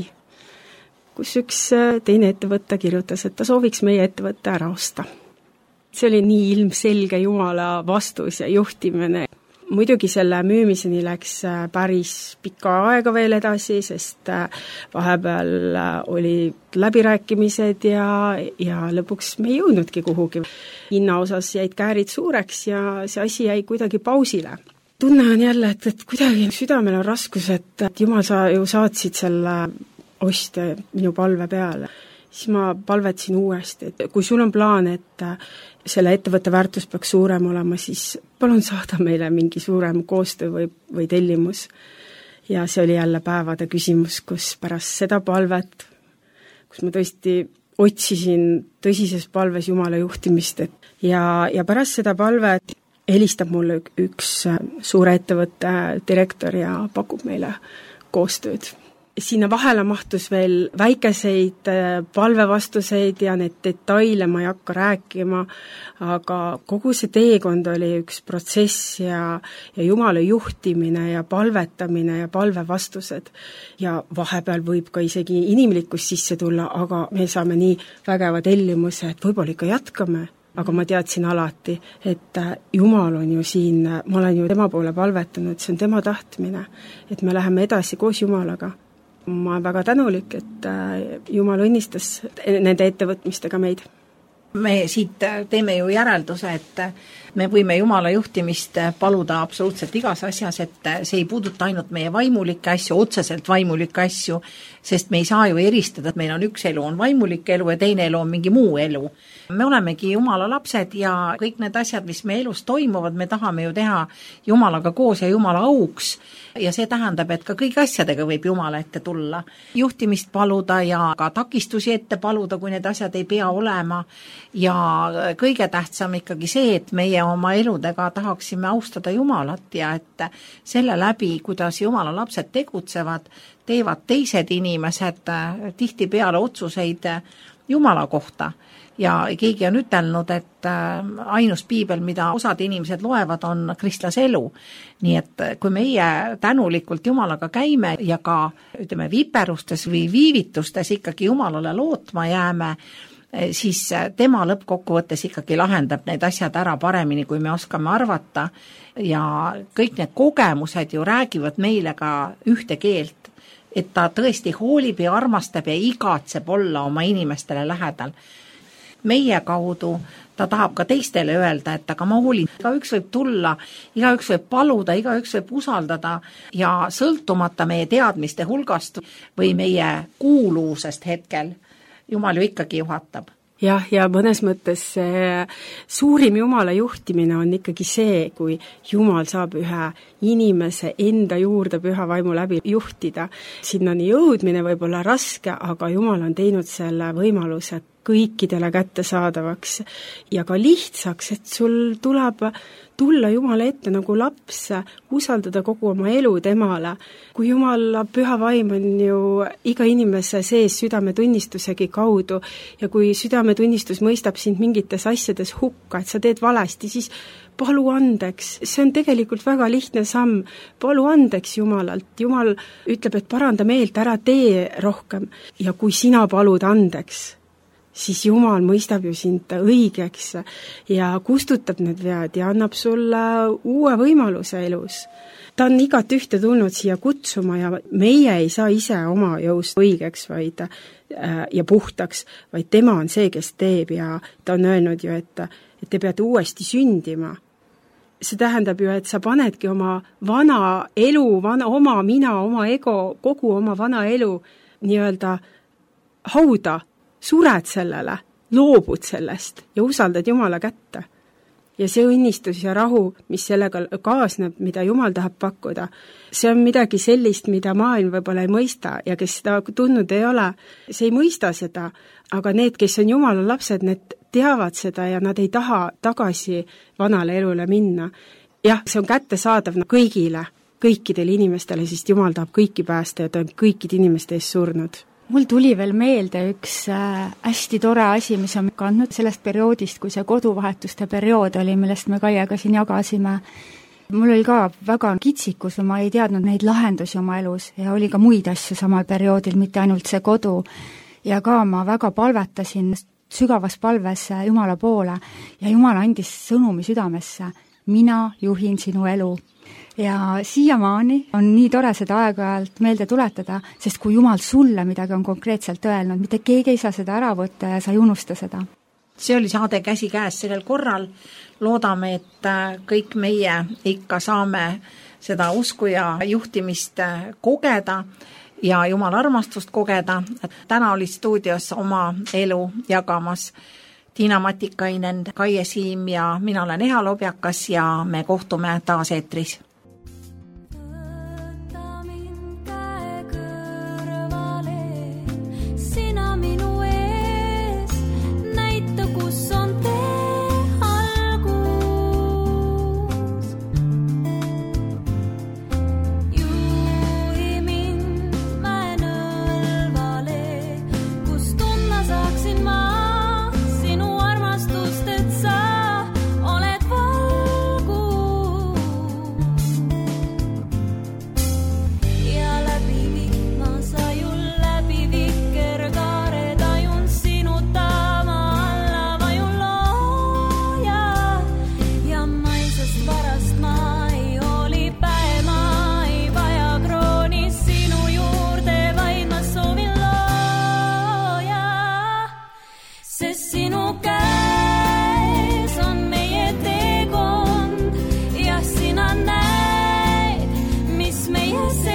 kus üks teine ettevõtte kirjutas, et ta sooviks meie ettevõtte ära osta. See oli nii ilmselge Jumala vastus ja juhtimine. Muidugi selle müümiseni läks päris pikka aega veel edasi, sest vahepeal oli läbirääkimised ja, ja lõpuks me ei jõudnudki kuhugi. Hinna osas jäid käärid suureks ja see asi jäi kuidagi pausile. Tunne on jälle, et, et kuidagi südamel on raskus, et Jumal, sa ju saatsid selle ostja minu palve peale. Siis ma palvetsin uuesti, et kui sul on plaan, et selle ettevõtte väärtus peaks suurem olema, siis palun saada meile mingi suurem koostöö või, või tellimus. Ja see oli jälle päevade küsimus, kus pärast seda palvet, kus ma tõesti otsisin tõsises palves Jumala juhtimist, et ja, ja pärast seda palvet helistab mulle üks suure ettevõtte direktor ja pakub meile koostööd. Sinna vahele mahtus veel väikeseid palvevastuseid ja need detaile ma ei hakka rääkima, aga kogu see teekond oli üks protsess ja, ja Jumala juhtimine ja palvetamine ja palvevastused. Ja vahepeal võib ka isegi inimlikkus sisse tulla, aga me saame nii vägeva tellimuse, et võib-olla ikka jätkame. Aga ma teadsin alati, et Jumal on ju siin, ma olen ju tema poole palvetanud, see on tema tahtmine, et me läheme edasi koos Jumalaga. Ma olen väga tänulik, et Jumal õnnistas nende ettevõtmistega meid. Me siit teeme ju järelduse, et me võime Jumala juhtimist paluda absoluutselt igas asjas, et see ei puuduta ainult meie vaimulikke asju, otseselt vaimulikke asju, sest me ei saa ju eristada, et meil on üks elu on vaimulik elu ja teine elu on mingi muu elu. Me olemegi Jumala lapsed ja kõik need asjad, mis me elus toimuvad, me tahame ju teha Jumalaga koos ja Jumala auks ja see tähendab, et ka kõik asjadega võib Jumala ette tulla. Juhtimist paluda ja ka takistusi ette paluda, kui need asjad ei pea olema ja kõige tähtsam ikkagi see, et meie oma eludega tahaksime austada Jumalat ja et selle läbi, kuidas Jumala lapsed tegutsevad, teevad teised inimesed tihtipeale otsuseid Jumala kohta. Ja keegi on ütelnud, et ainus piibel, mida osad inimesed loevad, on kristlase elu. Nii et kui meie tänulikult Jumalaga käime ja ka ütleme, viperustes või viivitustes ikkagi Jumalale lootma jääme, siis tema lõppkokkuvõttes ikkagi lahendab need asjad ära paremini, kui me oskame arvata. Ja kõik need kogemused ju räägivad meile ka ühte keelt, et ta tõesti hoolib ja armastab ja igatseb olla oma inimestele lähedal. Meie kaudu ta tahab ka teistele öelda, et aga ma hoolin. Igaüks võib tulla, igaüks võib paluda, igaüks võib usaldada ja sõltumata meie teadmiste hulgast või meie kuuluusest hetkel, Jumal ju ikkagi juhatab. Jah, ja mõnes mõttes suurim Jumala juhtimine on ikkagi see, kui Jumal saab ühe inimese enda juurde püha vaimu läbi juhtida. Sinnani jõudmine võib olla raske, aga Jumal on teinud selle võimaluse kõikidele kättesaadavaks ja ka lihtsaks, et sul tuleb tulla Jumala ette nagu laps, usaldada kogu oma elu temale. Kui Jumala püha vaim on ju iga inimese sees südametunnistusegi kaudu ja kui südametunnistus mõistab sind mingites asjades hukka, et sa teed valesti, siis palu andeks. See on tegelikult väga lihtne samm. Palu andeks Jumalalt. Jumal ütleb, et paranda meelt, ära tee rohkem. Ja kui sina palud andeks, siis Jumal mõistab ju sind õigeks ja kustutab need vead ja annab sulle uue võimaluse elus. Ta on igat ühte tulnud siia kutsuma ja meie ei saa ise oma jõust õigeks vaid, ja puhtaks, vaid tema on see, kes teeb ja ta on öelnud ju, et, et te peate uuesti sündima. See tähendab ju, et sa panedki oma vana elu, vana, oma mina, oma ego, kogu oma vana elu nii-öelda hauda, sured sellele, loobud sellest ja usaldad Jumala kätte. Ja see õnnistus ja rahu, mis sellega kaasneb, mida Jumal tahab pakkuda, see on midagi sellist, mida maailm võib-olla ei mõista ja kes seda tundnud ei ole, see ei mõista seda, aga need, kes on Jumala lapsed, need teavad seda ja nad ei taha tagasi vanale elule minna. Jah, see on kättesaadav kõigile, kõikidele inimestele, sest Jumal tahab kõiki päästa ja ta on kõikide inimeste ees surnud. Mul tuli veel meelde üks hästi tore asi, mis on kandnud sellest perioodist, kui see koduvahetuste periood oli, millest me Kaiega siin jagasime. Mul oli ka väga kitsikus ja ma ei teadnud neid lahendusi oma elus ja oli ka muid asju samal perioodil, mitte ainult see kodu. Ja ka ma väga palvetasin sügavas palves Jumala poole ja Jumal andis sõnumi südamesse, mina juhin sinu elu. Ja siiamaani on nii tore seda aeg-ajalt meelde tuletada, sest kui Jumal sulle midagi on konkreetselt öelnud, mitte keegi ei saa seda ära võtta ja sa ei unusta seda. See oli saade Käsi käes sellel korral. Loodame, et kõik meie ikka saame seda usku ja juhtimist kogeda ja Jumala armastust kogeda. Täna oli stuudios oma elu jagamas Tiina Matikainen, Kaie Siim ja mina olen Eha Lobjakas ja me kohtume taas eetris. meie